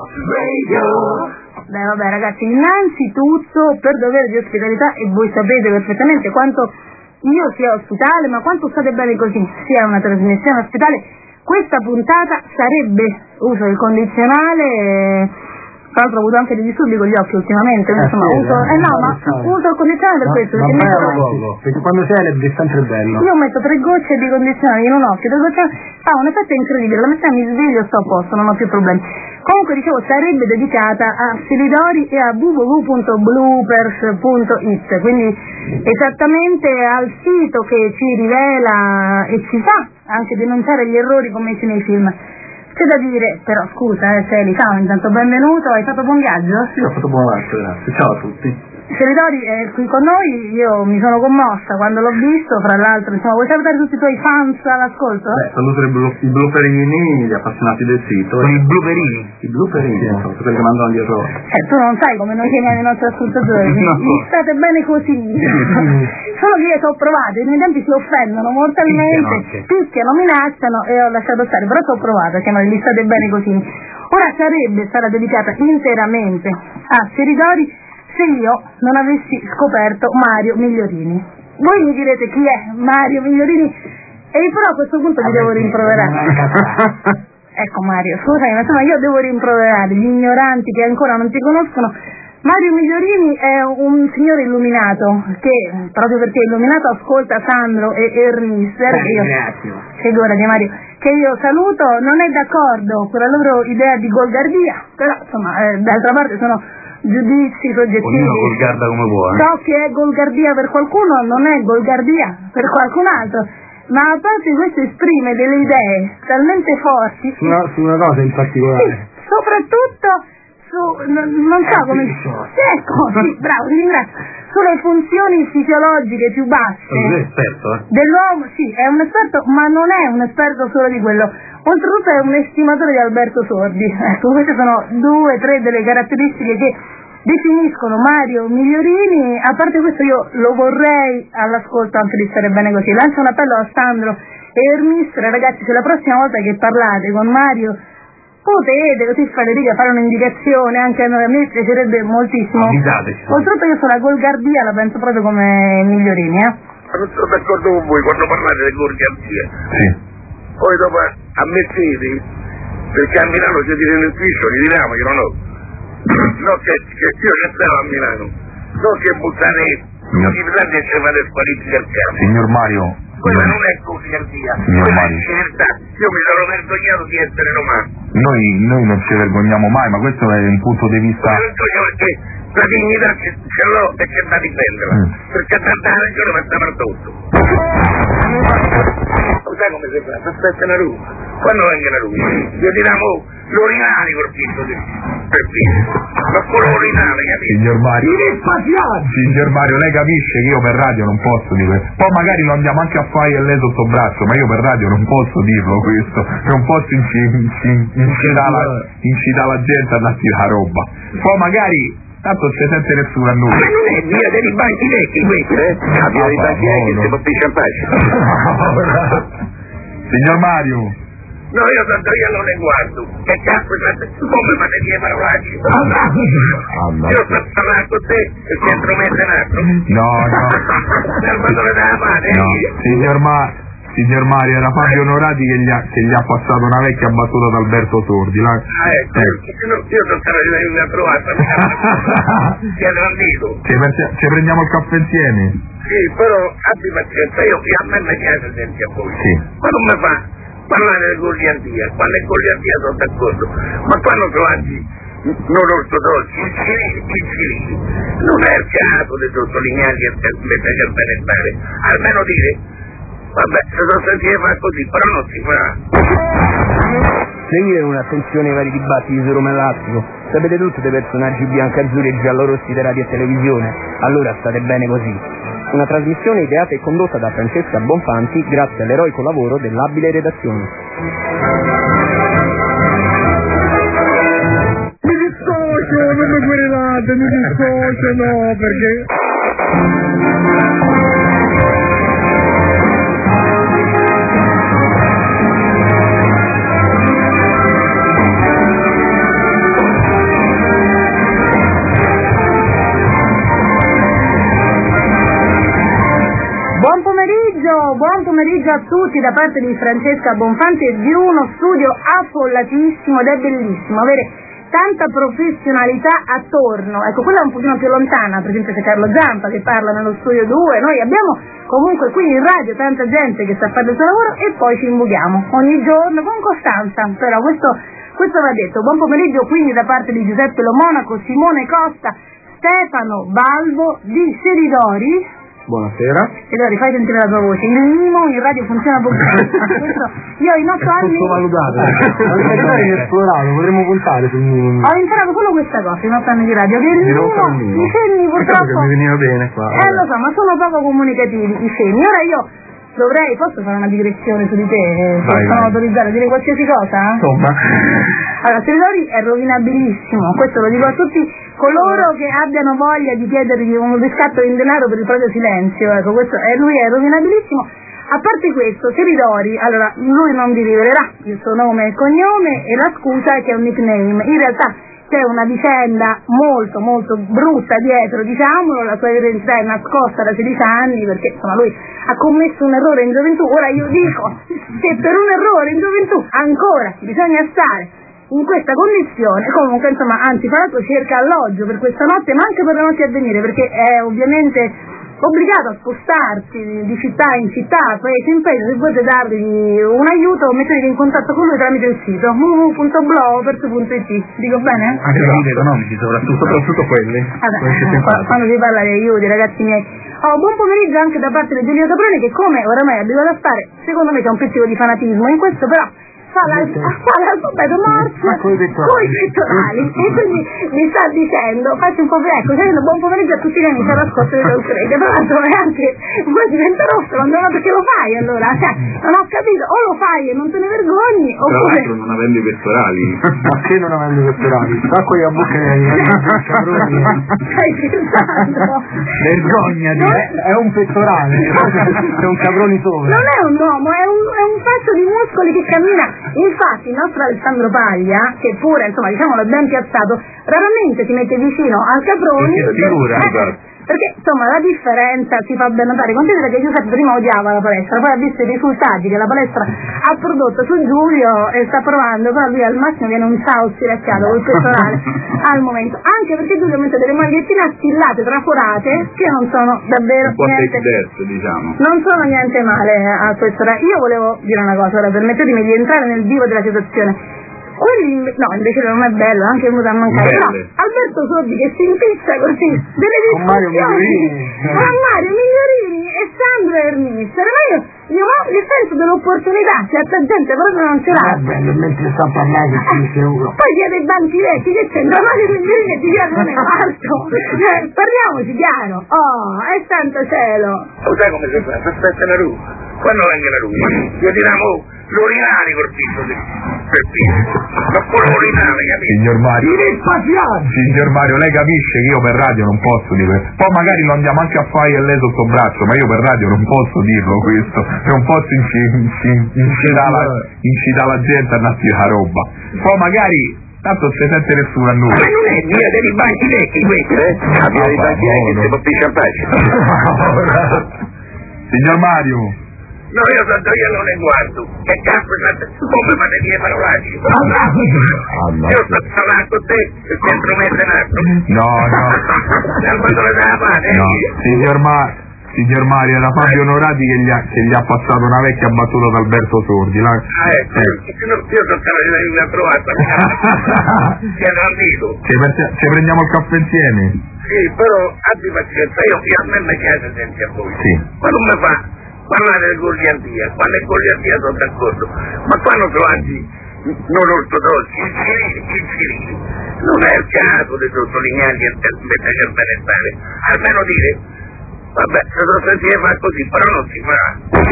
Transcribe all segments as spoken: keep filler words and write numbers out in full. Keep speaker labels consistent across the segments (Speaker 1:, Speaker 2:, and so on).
Speaker 1: Beh vabbè ragazzi, innanzitutto per dovere di ospitalità, e voi sapete perfettamente quanto io sia ospitale, ma quanto state bene così, sia una trasmissione ospitale, questa puntata sarebbe, uso il condizionale, eh, tra l'altro ho avuto anche dei disturbi con gli occhi ultimamente,
Speaker 2: eh,
Speaker 1: insomma,
Speaker 2: sì,
Speaker 1: uso, eh no, ma uso il condizionale per
Speaker 2: ma,
Speaker 1: questo,
Speaker 2: ma
Speaker 1: perché,
Speaker 2: metto,
Speaker 1: metto,
Speaker 2: perché quando sei è sempre bello.
Speaker 1: Io metto tre gocce di condizionale in un occhio, tre gocce, fa un effetto incredibile, la mattina mi sveglio, sto a posto, non ho più problemi. Comunque dicevo, sarebbe dedicata a Silidori e a w w w punto bloopers punto i t, quindi esattamente al sito che ci rivela e ci fa anche denunciare gli errori commessi nei film. C'è da dire, però scusa, eh, Celi, ciao, intanto benvenuto, hai fatto buon viaggio?
Speaker 2: Sì, ho fatto buon viaggio, grazie, ciao a tutti.
Speaker 1: Silidori è qui con noi, io mi sono commossa quando l'ho visto, fra l'altro, insomma, vuoi salutare tutti i tuoi fans all'ascolto?
Speaker 2: Beh, saluto i, blu, i blooperini, gli appassionati del sito.
Speaker 3: Con i blooperini?
Speaker 2: I blooperini, sì, sono quelli che mandano gli errori.
Speaker 1: Eh, tu non sai come noi chiamiamo i nostri ascoltatori,
Speaker 2: no.
Speaker 1: Mi state bene così. Solo che io ci ho provato, i miei tempi si offendono mortalmente, picchiano, minacciano e ho lasciato stare, però ci ho provato a chiamare, li state bene così. Ora sarebbe stata dedicata interamente a Silidori se io non avessi scoperto Mario Migliorini. Voi mi direte chi è Mario Migliorini e però a questo punto vi devo rimproverare. Ecco Mario, scusami, ma insomma io devo rimproverare gli ignoranti che ancora non ti conoscono. Mario Migliorini è un signore illuminato che, proprio perché è illuminato, ascolta Sandro e Ernister, che io, figurati Mario, che io saluto, non è d'accordo con la loro idea di golgardia, però insomma eh, d'altra parte sono giudizi soggettivi.
Speaker 3: Ognuno golgarda come vuole.
Speaker 1: So che è golgardia per qualcuno, non è golgardia per qualcun altro, ma a parte questo esprime delle idee talmente forti
Speaker 2: su una, su una cosa in particolare,
Speaker 1: sì, soprattutto su, non, non so come ecco, sì, bravo, ti ringrazio, sulle funzioni fisiologiche più basse.
Speaker 2: È un esperto, eh?
Speaker 1: Dell'uomo, sì, è un esperto, ma non è un esperto solo di quello. Oltretutto è un estimatore di Alberto Sordi. Ecco, queste sono due, tre delle caratteristiche che definiscono Mario Migliorini. A parte questo io lo vorrei all'ascolto anche di stare bene così. Lancio un appello a Sandro e Ermistre, ragazzi, se la prossima volta che parlate con Mario potete così fare riga, fare un'indicazione, anche a noi, a me piacerebbe moltissimo. Oltretutto io sulla golgardia la penso proprio come Migliorini, eh?
Speaker 4: Non sono d'accordo con voi quando parlate di golgardia.
Speaker 3: Sì.
Speaker 4: Poi dopo ammettete, perché a Milano si tira in ufficio, di Dinamo io non ho. No che, che io che stavo a Milano, non che buttare i militanti e ci fate spariti del campo.
Speaker 3: Signor Mario,
Speaker 4: quella non è golgardia, quella è scelta. Io mi sono vergognato di essere romano.
Speaker 3: Noi, noi non ci vergogniamo mai, ma questo è un punto di vista.
Speaker 4: Mi vergogno perché la dignità che ce l'ho e c'è da difenderla, mm. perché a tanta ragione mi sta per tutto. Sai come si fa? Aspetta una ruba. Quando venga la ruba? Io diramo l'urinale col pizzo di per dire. Ma quello urinale, capito?
Speaker 3: Signor Mario. Signor Mario, lei capisce che io per radio non posso dire. Poi magari lo andiamo anche a fare e lei sotto braccio, ma io per radio non posso dirlo questo. Non posso inci- inci- incitare la, incitare la gente a tirare roba. Poi magari tanto non ci sente nessuno a noi.
Speaker 4: Ma non è via dei banchi vecchi questo, eh? Ah, via dei banchi vecchi si può pisciare in pace.
Speaker 3: Signor Mario.
Speaker 4: No, io tanto io non ne guardo. Che cazzo, come fate die parolacce? Io sto parlando con te e ti intromette un altro.
Speaker 3: No, no.
Speaker 4: Quando le dà la mano,
Speaker 3: no, signor Mario. Signor Mario, era Fabio Onorati che gli, ha, che gli ha passato una vecchia battuta da Alberto Sordi. La...
Speaker 4: Ah, ecco, eh. io sono stato di una trovata, ti ha grandito.
Speaker 3: Ci, ci prendiamo il caffè insieme?
Speaker 4: Sì, però abbi pazienza, io a me mi piace senti a voi.
Speaker 3: Sì.
Speaker 4: Ma non mi fa parlare di goliardia, quando è goliardia sono d'accordo, ma quando trovati non ortodossi, incivili, non è il caso di sottolineare e mettere il benestare, almeno dire. Vabbè, se sono sentito fa così, però non si fa.
Speaker 5: Seguire con attenzione i vari dibattiti su Roma Elastico. Sapete tutti dei personaggi biancazzurri e giallorossi di radio e televisione. Allora state bene così. Una trasmissione ideata e condotta da Francesca Bonfanti grazie all'eroico lavoro dell'abile redazione.
Speaker 2: Mi dissocio, non mi querelate, mi dissocio, no, perché...
Speaker 1: pomeriggio a tutti da parte di Francesca Bonfanti e di uno studio affollatissimo ed è bellissimo avere tanta professionalità attorno. Ecco, quella è un pochino più lontana, per esempio c'è Carlo Zampa che parla nello studio due, noi abbiamo comunque qui in radio tanta gente che sta a fare il suo lavoro e poi ci imbughiamo ogni giorno con costanza, però questo, questo va detto. Buon pomeriggio quindi da parte di Giuseppe Lo Monaco, Simone Costa, Stefano Balbo di Seridori.
Speaker 2: Buonasera.
Speaker 1: Seridori, fai sentire la tua voce. Il mimo in radio funziona pochissimo. Io in otto anni
Speaker 2: sottovalutato. Seridori inesplorato, potremmo puntare sul mimo.
Speaker 1: Ho imparato solo questa cosa in otto anni di radio, che il mimo, i cenni purtroppo
Speaker 2: mi veniva bene qua.
Speaker 1: Eh lo so, ma sono poco comunicativi i cenni. Ora io dovrei, posso fare una digressione su di te? Se
Speaker 3: vai,
Speaker 1: sono
Speaker 3: vai.
Speaker 1: autorizzata a dire qualsiasi cosa?
Speaker 3: Insomma.
Speaker 1: Allora, Seridori è rovinabilissimo, questo lo dico a tutti coloro che abbiano voglia di chiedergli un riscatto in denaro per il proprio silenzio, ecco, questo è, lui è rovinabilissimo. A parte questo, Seridori, allora, lui non vi rivelerà il suo nome e cognome e la scusa è che è un nickname. In realtà c'è una vicenda molto molto brutta dietro, diciamolo, la sua identità è nascosta da sedici anni perché insomma lui ha commesso un errore in gioventù. Ora io dico che per un errore in gioventù ancora bisogna stare in questa condizione, comunque insomma, anzi Parato cerca alloggio per questa notte ma anche per la notte a venire, perché è ovviamente obbligato a spostarsi di città in città, paese in paese. Se volete dargli un aiuto mettetevi in contatto con lui tramite il sito w w w punto blowpers punto it. Dico bene?
Speaker 3: Anche per aiuti economici soprattutto, soprattutto quelli.
Speaker 1: Allora, quando si parla di aiuti, ragazzi miei. Oh, buon pomeriggio anche da parte di Giulio Caproni che, come oramai è abituato a fare, secondo me c'è un pizzico di fanatismo in questo, però fa la, fa l'alfabeto morse con i pettorali e quindi mi sta dicendo, faccio un po' ecco, dicendo buon pomeriggio a tutti gli amici all'ascolto di Dolcrete, tra l'altro è anche poi diventa rosso quando no, perché lo fai allora, cioè, non ho capito, o lo fai e non te ne vergogni
Speaker 3: Tra
Speaker 1: oppure
Speaker 3: l'altro non avendo i pettorali.
Speaker 2: Ma che non avendo i pettorali? Sacco di bocca
Speaker 1: stai scherzando?
Speaker 2: Vergognati, è un pettorale, c'è un caproni sopra.
Speaker 1: Non è un uomo, è un, è un pezzo di muscoli che cammina. Infatti il nostro Alessandro Paglia, che pure insomma diciamolo è ben piazzato, raramente si mette vicino al Caproni
Speaker 3: Perché figura,
Speaker 1: eh, perché insomma la differenza si fa ben notare. Considera che Giuseppe prima odiava la palestra, poi ha visto i risultati che la palestra ha prodotto su Giulio e sta provando, però lui al massimo viene un ciao stiracchiato col pettorale al momento, anche perché Giulio mette delle magliettine attillate, traforate, che non sono davvero
Speaker 3: Un po'
Speaker 1: niente,
Speaker 3: take that, diciamo.
Speaker 1: non sono niente male a questo. Io volevo dire una cosa, ora permettetemi di entrare nel vivo della situazione. Quelli, no, invece non è bello, anche venuto a mancare. No, Alberto Sordi che si impiccia così, delle
Speaker 2: Con Mario
Speaker 1: discussioni
Speaker 2: Migliorini.
Speaker 1: con Mario Migliorini e Sandro Ernister. Ma io, io ho il senso dell'opportunità, certa gente proprio non ce l'ha.
Speaker 2: Bello, mentre sta parlando si dice uno.
Speaker 1: Poi chiede i banchi vecchi, che c'entra Mario Migliorini e ti chiede non è alto. Eh, parliamoci chiaro. Oh, è santo cielo.
Speaker 4: Lo sai come si fa? Aspetta la ruba. Quando venga la ruba, io diramo l'urinale col pizzo di per piede. Ma pure l'urinale, capito?
Speaker 3: Signor Mario.
Speaker 2: Spaziale!
Speaker 3: Signor Mario, lei capisce che io per radio non posso dire. Poi magari lo andiamo anche a fare e lei sotto braccio, ma io per radio non posso dirlo questo. Non posso inci- inci- incitare la, incitare la gente a nascere la roba. Poi magari tanto non si sente nessuno a
Speaker 4: Ma
Speaker 3: nulla.
Speaker 4: non è via dei banchi vecchi questo, eh? Abbia dei banchi vecchi, si può pisciare pace.
Speaker 3: Signor Mario.
Speaker 4: No, io tanto io non ne guardo. Che cazzo, come fate le mie parolacce? Io sto parlando con te e sempre mette in atto.
Speaker 3: No, no.
Speaker 4: Dal quando le dà la mano,
Speaker 3: No, signor, Ma- signor Mario, era Fabio Onorati che gli, ha, che gli ha passato una vecchia battuta da Alberto Sordi. La...
Speaker 4: Ah, ecco,
Speaker 3: eh.
Speaker 4: io sono stato di una trovata. Che è amico.
Speaker 3: Ci, per- ci prendiamo il caffè insieme?
Speaker 4: Sì, però abbi pazienza, io qui a me mi piace senti a voi.
Speaker 3: Sì.
Speaker 4: Ma non mi fa parlare di goliardia, quando è goliardia sono d'accordo, ma quando trovati non ortodossi, incivili, non è il caso di sottolinearli e mettere il benestare, almeno dire, vabbè, se lo sentire fa così, però non si fa.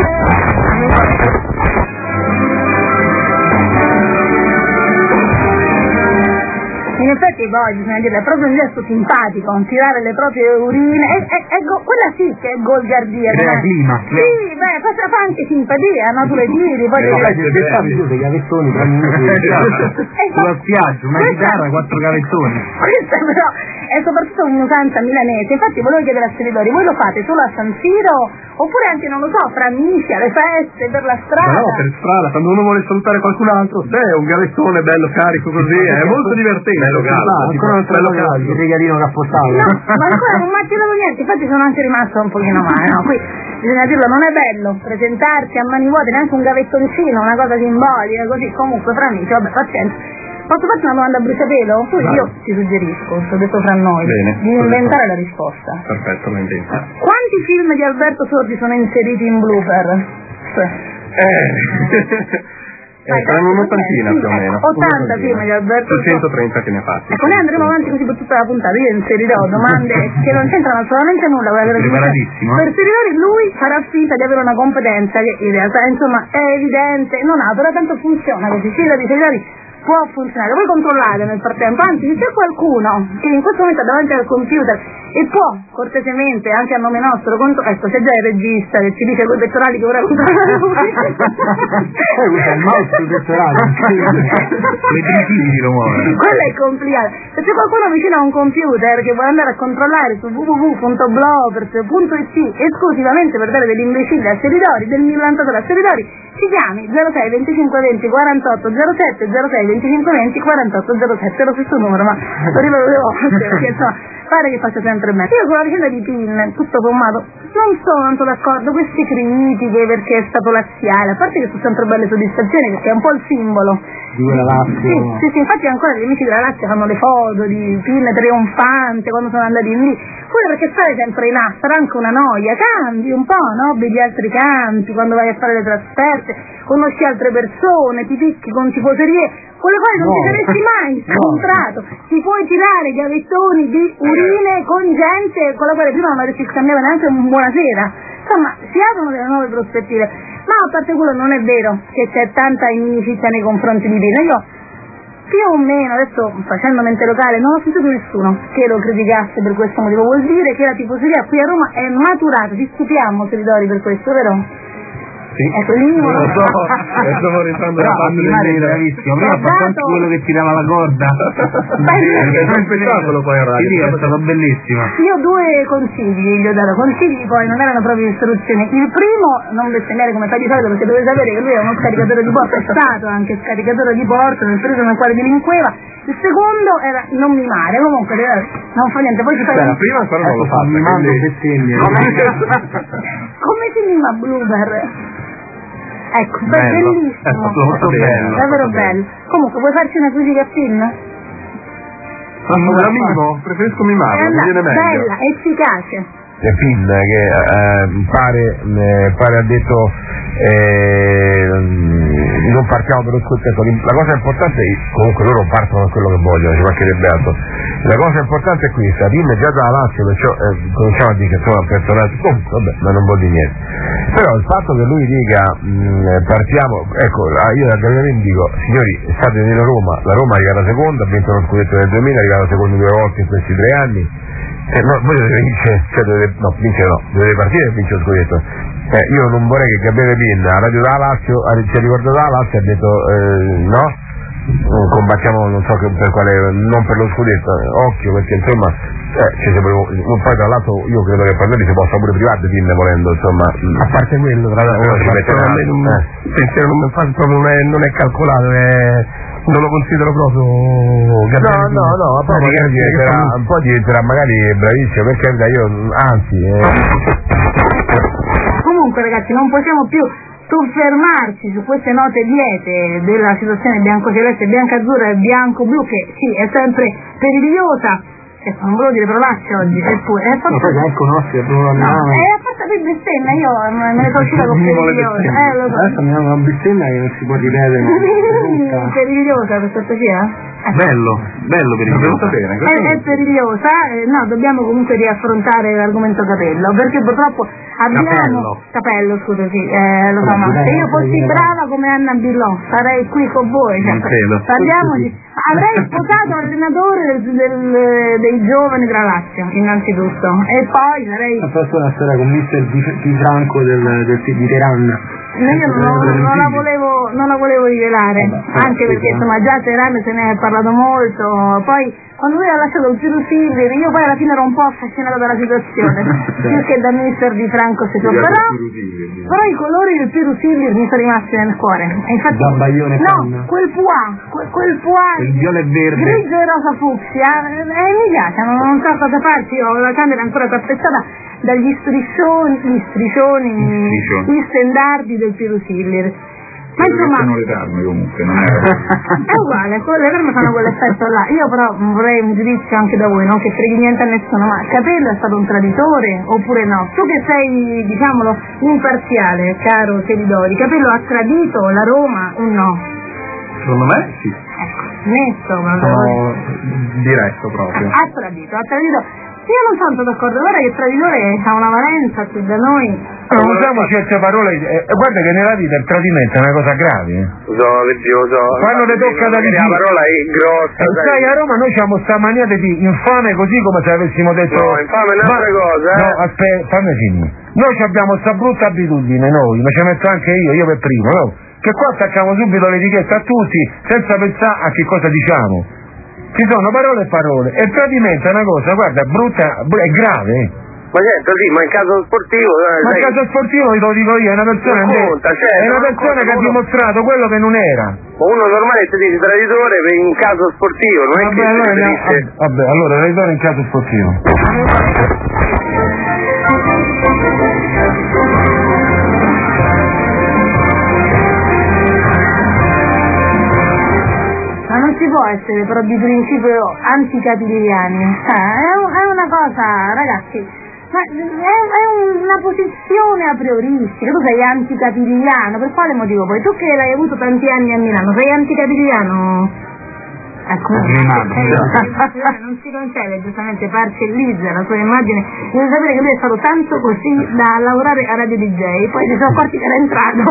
Speaker 1: In effetti poi bisogna dire, è proprio un gesto simpatico, tirare le proprie urine, è, è, è go- quella sì che è golgardia.
Speaker 2: Crea
Speaker 1: no?
Speaker 2: clima.
Speaker 1: Sì, beh, fa, fa anche simpatia, no? Tu le tiri, poi...
Speaker 3: Eh,
Speaker 1: le-
Speaker 3: sì,
Speaker 2: Pensavi tu dei cavettoni tra minuti sulla spiaggia, una chitarra, quattro cavettoni.
Speaker 1: Questa però è soprattutto un'usanza milanese. Infatti volevo chiedere a Seridori, voi lo fate solo a San Siro oppure anche, non lo so, fra amici, alle feste, per la strada?
Speaker 2: Ma no, per strada, quando uno vuole salutare qualcun altro, beh, un gavettone bello carico così, è molto divertente.
Speaker 3: Bello caldo,
Speaker 2: ancora un bello caldo, il regalino che ha portato.
Speaker 1: No, ma ancora non mi ha tirato niente, infatti sono anche rimasta un pochino male, no? Qui bisogna dirlo, non è bello presentarsi a mani vuote, neanche un gavettoncino, una cosa simbolica, così comunque fra amici, vabbè, pazienza. Posso farti una domanda a bruciapelo? Io ti suggerisco, sto detto fra noi,
Speaker 2: Bene,
Speaker 1: di inventare la risposta.
Speaker 2: Perfetto, lo invento.
Speaker 1: Quanti film di Alberto Sordi sono inseriti in blooper?
Speaker 2: Eh... Eh, saranno un'ottantina più o meno.
Speaker 1: ottanta film di Alberto Sordi.
Speaker 2: centotrenta che ne ha fatti.
Speaker 1: Ecco, noi andremo avanti così per tutta la puntata. Io inserirò domande che non c'entrano assolutamente nulla con la
Speaker 3: Preparatissimo.
Speaker 1: Per Seridori lui farà finta di avere una competenza che in realtà insomma è evidente, non ha, però tanto funziona così. Fida di Seridori può funzionare, voi controllate nel frattempo, anzi se c'è qualcuno che in questo momento è davanti al computer e può cortesemente anche a nome nostro contro... ecco c'è già il regista che ci dice con i pettorali che ora controllare
Speaker 2: poi usa il mouse sul pettorale
Speaker 3: le brigidi lo muovono,
Speaker 1: quello è complicato. Se c'è qualcuno vicino a un computer che vuole andare a controllare su w w w punto bloggers punto i t esclusivamente per dare degli imbecilli a Seridori, del millantatore a Seridori, ci chiami zero sei venticinque venti quarantotto zero sette zero sei venticinque venti quarantotto zero sette, è lo stesso numero, ma lo ripeto due volte perché insomma pare che faccia sempre me. Io con la vicenda di Pin, tutto sommato, non sono tanto d'accordo, queste critiche perché è stato laziale, a parte che sono sempre belle soddisfazioni perché è un po' il simbolo
Speaker 2: di quella Lazio.
Speaker 1: Sì, sì, sì, infatti ancora gli amici della Lazio fanno le foto di Pin trionfante quando sono andati lì. Pure perché stare sempre là sarà anche una noia, cambi un po', no? Vedi altri campi quando vai a fare le trasferte, conosci altre persone, ti picchi con tifoserie con le quali non
Speaker 2: no.
Speaker 1: ti saresti mai scontrato, no. Ti puoi tirare gavettoni di urine con gente con la quale prima non avresti scambiato neanche un buonasera. Insomma, si aprono delle nuove prospettive, ma a parte quello non è vero che c'è tanta inimicizia nei confronti di Pino. Io più o meno, adesso facendo mente locale, non ho sentito nessuno che lo criticasse per questo motivo, vuol dire che la tifoseria qui a Roma è maturata, ti stupiamo Seridori per questo, vero?
Speaker 2: Sì.
Speaker 1: Ecco, lì non
Speaker 2: lo so, stavo rientrando da parte del Milan.
Speaker 3: Bravissimo, prima ha fatto anche quello che tirava la corda.
Speaker 2: È un spettacolo poi a radio.
Speaker 3: Sì, è stato bellissimo.
Speaker 1: Io due consigli gli ho dato, consigli poi non erano proprio istruzioni. Il primo, non bestemmiare come fai di solito perché dovete sapere che lui è uno scaricatore di porto, è stato anche scaricatore di porto nel periodo nel quale delinqueva. Il secondo era non mimare, comunque non fa niente, poi ci fai...
Speaker 2: Beh, prima ancora non lo fa, mimando bestemmie.
Speaker 1: Come si mima Bloober? Ecco,
Speaker 3: bello,
Speaker 1: bellissimo,
Speaker 3: è stato molto bello,
Speaker 1: davvero bello. Comunque, vuoi farci una critica a film?
Speaker 2: Ma la mimo, preferisco mimarlo, mi viene meglio.
Speaker 1: Bella, efficace.
Speaker 6: Pin che eh, pare, eh, pare ha detto eh, non partiamo per lo scontento. La cosa importante è comunque loro partono da quello che vogliono, ci mancherebbe altro. La cosa importante è questa, Pin è già dalla Lazio, perciò eh, cominciamo a dire che sono un personaggio, oh, vabbè, ma non vuol dire niente. Però il fatto che lui dica mh, partiamo, ecco, io da Gallerini dico, signori, state nella Roma, la Roma è arrivata seconda, ha vinto lo scudetto nel duemila, è arrivata seconda due volte in questi tre anni. Eh, no, voi dovete vincere, cioè dovete, no, vincere no, dovete partire e vincere lo scudetto. Eh, io non vorrei che Gabriele Pin a Radio della Lazio, ci ha ricordato la Lazio, ha detto eh, no, combattiamo non so che, per quale, non per lo scudetto, eh, occhio perché insomma, eh, cioè, se volevo, poi tra l'altro io credo che Palloni si possa pure privare di Pin volendo, insomma. A parte quello, tra l'altro, ci metterà, a me non, eh. il pensiero non mi fa proprio, non è, non è calcolato, è... non lo considero proprio Gabriele. No, no, no, ma poi magari diventerà, un po' diventerà magari bravissimo, perché io anzi eh.
Speaker 1: Comunque ragazzi non possiamo più soffermarci su queste note liete della situazione bianco-celeste, bianco-azzurra e bianco-blu che sì è sempre perigliosa. Eh, non volevo dire parolacce oggi, eppure è fatto...
Speaker 2: Ma poi che conosci,
Speaker 1: no, è a fatta di bestemmia, io me ne sono uscita con perigliosa. Eh, lo so.
Speaker 2: Adesso mi hanno una bestemmia che non si può ripetere.
Speaker 1: Perigliosa per cortesia?
Speaker 3: Eh. Bello, bello perigliosa.
Speaker 1: È, è perigliosa, eh, no, dobbiamo comunque riaffrontare l'argomento capello, perché purtroppo abbiamo...
Speaker 3: Capello.
Speaker 1: Capello, scusa, sì, eh, lo so, ma se io fossi brava come Anna Billon, sarei qui con voi. Cioè, parliamo di... Avrei sposato l'allenatore del, del, dei giovani della Lazio, innanzitutto, e poi sarei...
Speaker 2: La prossima storia con mister Di, Di Franco del, del, di Teheran.
Speaker 1: Io non, non, la volevo, non la volevo rivelare, anche perché insomma già a Teheran se ne è parlato molto, poi quando lui ha lasciato il Pirusillir, io poi alla fine ero un po' affascinata dalla situazione, più che da mister Di Franco Seco, però, però i colori del Pirusillir mi sono rimasti nel cuore. E infatti,
Speaker 2: da Baglione
Speaker 1: no,
Speaker 2: Panna.
Speaker 1: quel pois, quel, quel pois
Speaker 2: il viola e verde,
Speaker 1: grigio e rosa fucsia, e eh, mi piace, non, non so cosa farci, io ho la camera ancora tappezzata dagli striscioni, gli striscioni, gli stendardi del Pirusillir. Ma insomma,
Speaker 3: sono le tarme comunque, non è
Speaker 1: è uguale, quelle per me fanno quell'effetto là. Io però vorrei un giudizio anche da voi, non che freghi niente a nessuno, ma Capello è stato un traditore oppure no? Tu che sei, diciamolo, imparziale, caro Telidori, Capello ha tradito la Roma o no?
Speaker 3: Secondo me sì.
Speaker 1: Ecco, netto, ma
Speaker 3: sono diretto proprio.
Speaker 1: Ha tradito, ha tradito. Io non sono d'accordo, guarda che il traditore ha una valenza qui da noi.
Speaker 6: No, usiamo certe parole, eh, guarda che nella vita il tradimento è una cosa grave.
Speaker 4: Lo so, lo so.
Speaker 6: Quando le tocca da vicino.
Speaker 4: La parola è grossa.
Speaker 6: Eh, sai, a Roma noi abbiamo sta mania di infame così come se avessimo detto.
Speaker 4: No, infame è un'altra cosa, eh.
Speaker 6: No, aspetta, fammi finire. Noi abbiamo sta brutta abitudine, noi, ma ci metto anche io, io per primo, no? Che qua attacchiamo subito l'etichetta a tutti senza pensare a che cosa diciamo. Ci sono parole e parole, e il tradimento è una cosa, guarda, brutta, è grave.
Speaker 4: Ma certo, sì, ma in caso sportivo... Eh,
Speaker 6: ma in caso sportivo, te lo dico io, è una persona,
Speaker 4: conta, certo,
Speaker 6: è una persona che ha dimostrato quello che non era.
Speaker 4: Ma uno normale ti dice traditore in caso sportivo, non è
Speaker 6: vabbè,
Speaker 4: che
Speaker 6: allora,
Speaker 4: si
Speaker 6: dice... vabbè, allora, traditore in caso sportivo.
Speaker 1: Non si può essere però di principio anticapitiliani, eh, è, è una cosa, ragazzi, ma è, è una posizione a prioristica. Tu sei anticapitiliano, per quale motivo poi? Tu che l'hai avuto tanti anni a Milano, sei anticapitiliano? Ecco, non si concede giustamente parcellizza la sua immagine. Devi sapere che lui è stato tanto così da lavorare a Radio D J, poi si sono accorti che era entrato.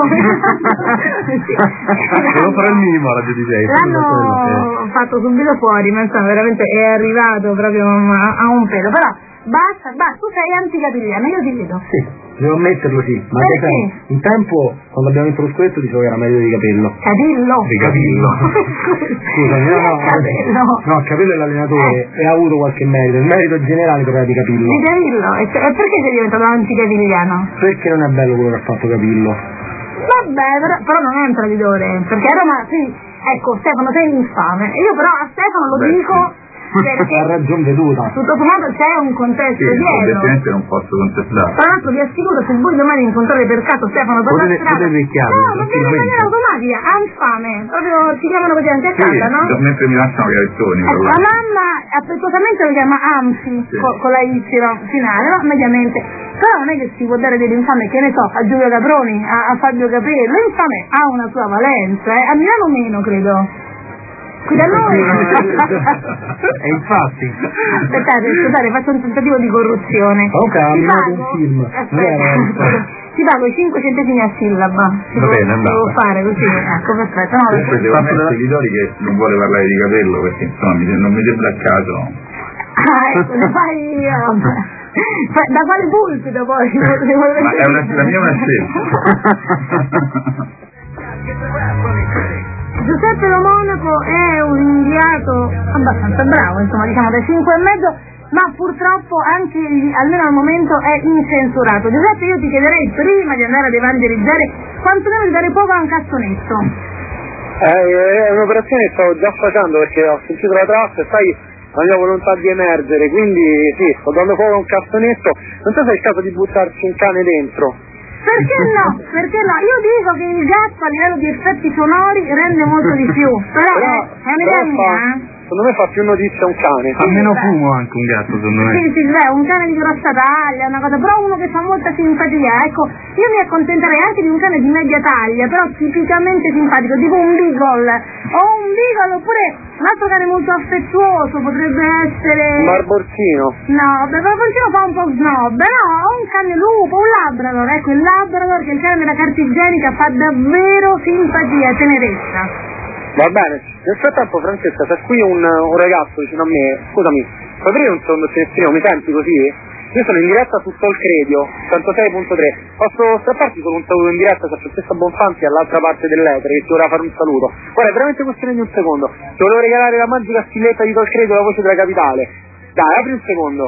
Speaker 2: Devo fare il minimo a Radio D J.
Speaker 1: L'hanno fatto subito fuori, ma insomma veramente è arrivato proprio a, a un pelo. Però basta, basta, tu sei anticapitiliano, io ti vedo.
Speaker 2: Sì. Devo ammetterlo, sì, ma
Speaker 1: eh,
Speaker 2: sì. Un tempo, quando abbiamo vinto lo scudetto, dicevo che era meglio di Capello.
Speaker 1: Capillo?
Speaker 2: Di Capillo. Scusami, no, no,
Speaker 1: Capello.
Speaker 2: no, Capello è l'allenatore eh. e ha avuto qualche merito. Il merito generale però era di Capillo.
Speaker 1: Di Capillo? E perché sei diventato anticapitiliano?
Speaker 2: Perché non è bello quello che ha fatto Capillo.
Speaker 1: Vabbè, però, però non è un traditore, perché a Roma, sì, ecco, Stefano sei infame. E io però a Stefano lo Beh, dico... Sì. Perché
Speaker 2: ha ragione veduta.
Speaker 1: Tutto sommato c'è un contesto
Speaker 3: sì,
Speaker 1: dietro.
Speaker 3: Ovviamente non posso contestare.
Speaker 1: Tra l'altro vi assicuro, se voi domani incontrate per caso Stefano per
Speaker 2: potete,
Speaker 1: la strada,
Speaker 2: potete chiaro,
Speaker 1: no, ma viene in maniera automatica, ha infame, proprio si chiamano così anche a
Speaker 3: sì,
Speaker 1: casa, no?
Speaker 3: Mentre mi lasciano gaettoni.
Speaker 1: Ecco, la mamma affettuosamente lo chiama Amfi, sì. con, con la Y finale, no? Mediamente. Però non è che si può dare dell'infame, che ne so, a Giulio Caproni, a, a Fabio Capello. L'infame ha una sua valenza, eh? A Milano meno, credo. Qui da noi.
Speaker 2: E infatti.
Speaker 1: Aspettate, scusate, faccio un tentativo di corruzione.
Speaker 2: Ok, ha animato un film.
Speaker 1: Aspetta, ti pago i cinque centesimi a sillaba.
Speaker 3: Va bene, andate.
Speaker 1: Devo fare così, ecco, perfetto. No,
Speaker 3: Comunque devo ammettere Lidori che non vuole parlare di Capello perché insomma non mi sembra a caso.
Speaker 1: Ah, ecco, lo fai io. Da quale pulpito poi?
Speaker 3: Ma è una, la mia è una scelta.
Speaker 1: Giuseppe Lo Monaco è un inviato abbastanza bravo, insomma, diciamo dai cinque e mezzo, ma purtroppo anche lì, almeno al momento, è incensurato. Giuseppe, io ti chiederei prima di andare ad evangelizzare quantomeno di dare poco a un cassonetto.
Speaker 7: Eh, è un'operazione che stavo già facendo perché ho sentito la traccia e sai la mia volontà di emergere, quindi sì, sto dando fuoco a un cassonetto. Non so se è il caso di buttarci un cane dentro.
Speaker 1: Perché no? Perché no? Io dico che il gatto a livello di effetti sonori rende molto di più, però, però è, è un'idea mia, eh?
Speaker 7: Secondo me fa più notizia un cane.
Speaker 2: Fa meno fumo anche un gatto, secondo me.
Speaker 1: Sì, sì, beh, un cane di grossa taglia, una cosa, però uno che fa molta simpatia. Ecco, io mi accontenterei anche di un cane di media taglia, però tipicamente simpatico, tipo un beagle, o un beagle, oppure un altro cane molto affettuoso, potrebbe essere...
Speaker 7: Un barboncino.
Speaker 1: No, beh, il barboncino fa un po' snob, no, un cane lupo, un labrador, ecco, il labrador, che è il cane della carta igienica, fa davvero simpatia, tenerezza.
Speaker 7: Va bene, nel frattempo Francesca, c'è qui un, un ragazzo vicino a me, scusami, potrei un secondo finestrino, mi senti così? Io sono in diretta su Talk Radio centosei punto tre. Posso strapparti solo un saluto in diretta a Francesca Bonfanti all'altra parte dell'etere, che ti voleva fare un saluto. Guarda, è veramente questione di un secondo. Ti volevo regalare la magica stilletta di Talk Radio, la voce della capitale. Dai, apri un secondo.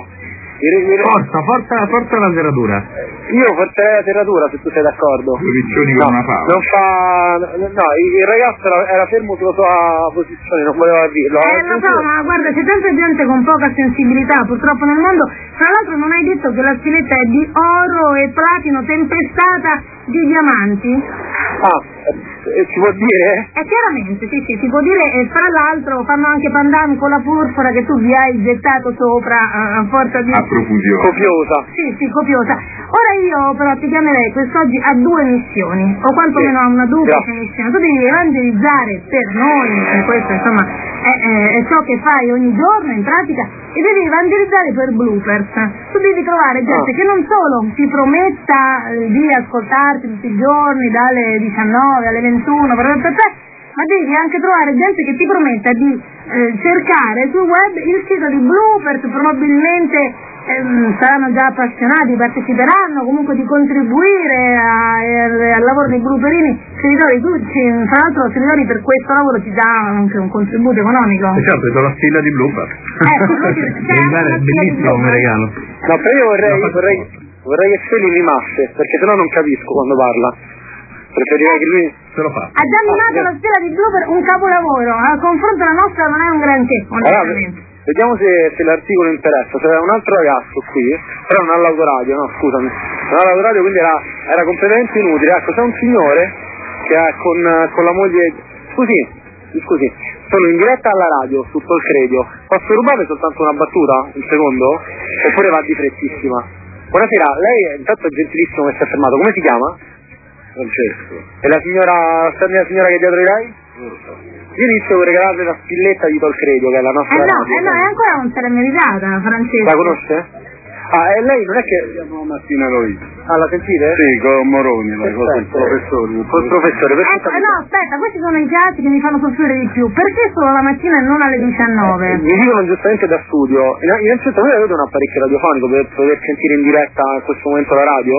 Speaker 2: Forza, forza, forza la serratura.
Speaker 7: Io forzerei la serratura, se tu sei d'accordo.
Speaker 3: Posizioni con una palla.
Speaker 7: Non fa... No, il ragazzo era, era fermo sulla sua posizione, non voleva dirlo.
Speaker 1: Eh, lo so, ma guarda, c'è tanta gente con poca sensibilità, purtroppo nel mondo. Tra l'altro non hai detto che la spilletta è di oro e platino tempestata di diamanti?
Speaker 7: Ah, eh, si può dire?
Speaker 1: Eh, chiaramente, sì, sì, si può dire, e fra l'altro fanno anche pandami con la porpora che tu vi hai gettato sopra a forza di...
Speaker 3: A profusione.
Speaker 7: Copiosa.
Speaker 1: Sì, sì, copiosa. Ora io però ti chiamerei quest'oggi a due missioni, o quantomeno a una duplice missione. Tu devi evangelizzare per noi, e questo insomma è, è, è ciò che fai ogni giorno in pratica, e devi evangelizzare per bloopers. Tu devi trovare gente
Speaker 7: Ah.
Speaker 1: che non solo ti prometta eh, di ascoltarti tutti i giorni dalle diciannove alle ventuno, per te, ma devi anche trovare gente che ti prometta di eh, cercare sul web il sito di bloopers, probabilmente ehm, saranno già appassionati, parteciperanno, comunque di contribuire a, a, al lavoro dei blooperini. Seritori, tu ci, tra l'altro Seritori per questo lavoro ti dà anche un contributo economico.
Speaker 2: E certo, ho la stilla di blooper.
Speaker 1: Ecco, così, c'è anche una
Speaker 2: È
Speaker 1: stilla di
Speaker 2: bellissimo come
Speaker 1: blooper.
Speaker 2: regalo.
Speaker 7: No, però io vorrei, vorrei, vorrei che Feli rimasse, perché sennò non capisco quando parla. Preferirei che lui...
Speaker 2: Se lo fa.
Speaker 1: Ha già mimato la stella di blooper, un capolavoro. Al confronto la nostra non è un granché, onestamente.
Speaker 7: Allora, vediamo se, se l'articolo interessa. C'era un altro ragazzo qui, però non ha l'autoradio, no, scusami. Non ha l'autoradio, quindi era, era completamente inutile. Ecco, c'è un signore che ha con, con la moglie... Scusi, scusi, sono in diretta alla radio, su Talk Radio. Posso rubare soltanto una battuta? Un secondo? Oppure va di frettissima? Buonasera, lei è intanto è gentilissimo che si è fermato. Come si chiama?
Speaker 6: Francesco.
Speaker 7: E la signora, la signora che è dietro di lei? Io dicevo regalarle la spilletta di Talk Radio, che è la nostra
Speaker 1: Eh no,
Speaker 7: radio.
Speaker 1: eh no, e ancora non se l'è meritata, Francesco.
Speaker 7: La conosce? Ah, e lei non è che...
Speaker 6: Mattina lui.
Speaker 7: Ah, la sentite?
Speaker 6: Sì, con Moroni, la cosa del
Speaker 7: Perfetto.
Speaker 6: professore.
Speaker 7: Col professore, perché...
Speaker 1: Ecco, eh no, aspetta, questi sono i casi che mi fanno soffrire di più. Perché solo la mattina e non alle diciannove?
Speaker 7: Mi dicono giustamente da studio. Inna- Innanzitutto voi avete un apparecchio radiofonico per poter sentire in diretta in questo momento la radio?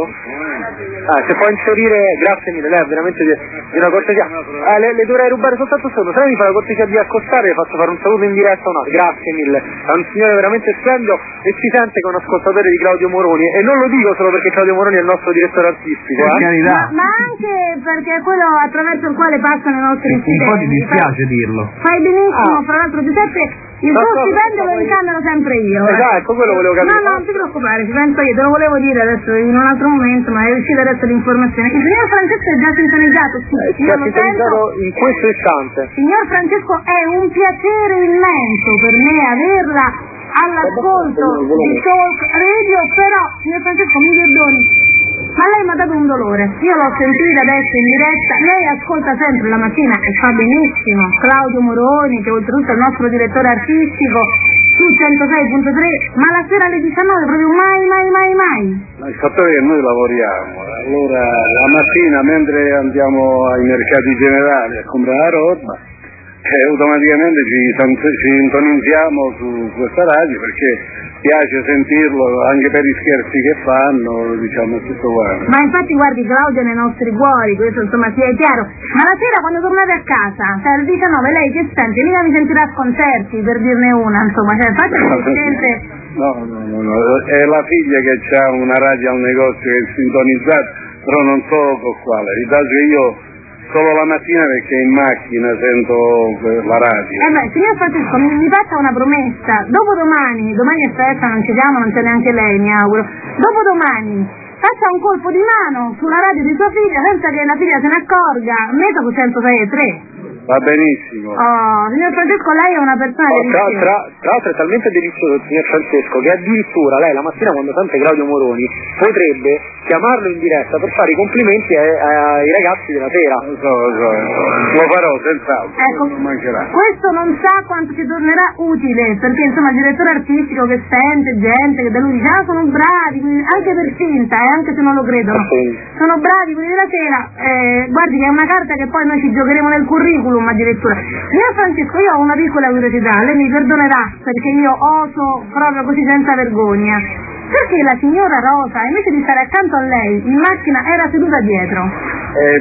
Speaker 7: Ah, se può inserire, grazie mille, lei è veramente di, di una cortesia. Ah, le, le dovrei rubare soltanto un secondo, se lei mi fa la cortesia di accostare le faccio fare un saluto in diretta a una. Grazie mille. È un signore veramente splendido e si sente che è un ascoltatore di Claudio Moroni, e non lo dico solo perché Claudio Moroni è il nostro direttore artistico,
Speaker 2: Per
Speaker 7: eh?
Speaker 2: carità.
Speaker 1: Ma anche perché è quello attraverso il quale passano i nostri
Speaker 2: Un po' ti
Speaker 1: stipendi.
Speaker 2: dispiace dirlo.
Speaker 1: Fai benissimo,
Speaker 7: Ah.
Speaker 1: fra l'altro Giuseppe, il
Speaker 7: Ma
Speaker 1: tuo
Speaker 7: cosa-
Speaker 1: stipendio lo incamero sempre io. eh.
Speaker 7: Esatto, ecco, quello volevo capire.
Speaker 1: No, no, non ti preoccupare, ci penso io, te lo volevo dire adesso in un altro momento, ma è uscita adesso l'informazione. Il signor Francesco è già sintonizzato, sì,
Speaker 7: Eh, si
Speaker 1: io
Speaker 7: è
Speaker 1: lo
Speaker 7: sintonizzato
Speaker 1: sento.
Speaker 7: in questo istante.
Speaker 1: Signor Francesco, è un piacere immenso per me averla all'ascolto di Talk Radio, però, signor Francesco, mi perdoni, ma lei mi ha dato un dolore. Io l'ho sentita adesso in diretta, lei ascolta sempre la mattina e fa benissimo. Claudio Moroni, che oltretutto è il nostro direttore artistico, su centosei punto tre, ma la sera alle diciannove proprio mai, mai, mai, mai.
Speaker 6: Ma il fatto è che noi lavoriamo, allora la mattina mentre andiamo ai mercati generali a comprare la roba, eh, automaticamente ci, ci sintonizziamo su questa radio perché piace sentirlo anche per i scherzi che fanno, diciamo tutto quanto.
Speaker 1: Ma infatti guardi, Claudio è nei nostri cuori, questo insomma sia chiaro. Ma la sera quando tornate a casa, cioè alle diciannove, lei che sente? Mica mi sentirà a concerti, per dirne una, insomma, cioè infatti si sente...
Speaker 6: No, no, no, no, è la figlia che ha una radio al negozio che è sintonizzata, però non so con quale. Il dato che io solo la mattina perché in macchina sento la radio.
Speaker 1: Eh beh, signor Francesco, mi, mi faccia una promessa. Dopodomani, domani è festa, non ci siamo, non c'è neanche lei, mi auguro. Dopodomani faccia un colpo di mano sulla radio di sua figlia senza che la figlia se ne accorga. Metta su centosei e tre.
Speaker 6: Va benissimo.
Speaker 1: Oh, signor Francesco, lei è una persona
Speaker 7: No, tra,
Speaker 1: deliziosa.
Speaker 7: tra, tra l'altro è talmente delizioso il signor Francesco che addirittura lei la mattina quando sente Claudio Moroni potrebbe chiamarlo in diretta per fare i complimenti ai, ai ragazzi della sera.
Speaker 6: Lo so, lo so, lo farò senz'altro,
Speaker 1: Ecco,
Speaker 6: non mancherà.
Speaker 1: questo non sa quanto ci tornerà utile, perché insomma il direttore artistico che sente gente che da lui dice ah sono bravi, quindi, anche per finta, eh, anche se non lo credono,
Speaker 7: Sì.
Speaker 1: sono bravi quelli della sera, eh, guardi che è una carta che poi noi ci giocheremo nel curriculum addirittura. Signor Francesco, io ho una piccola curiosità, lei mi perdonerà perché io oso proprio così senza vergogna. perché la signora Rosa, invece di stare accanto a lei in macchina, era seduta dietro?
Speaker 7: Eh,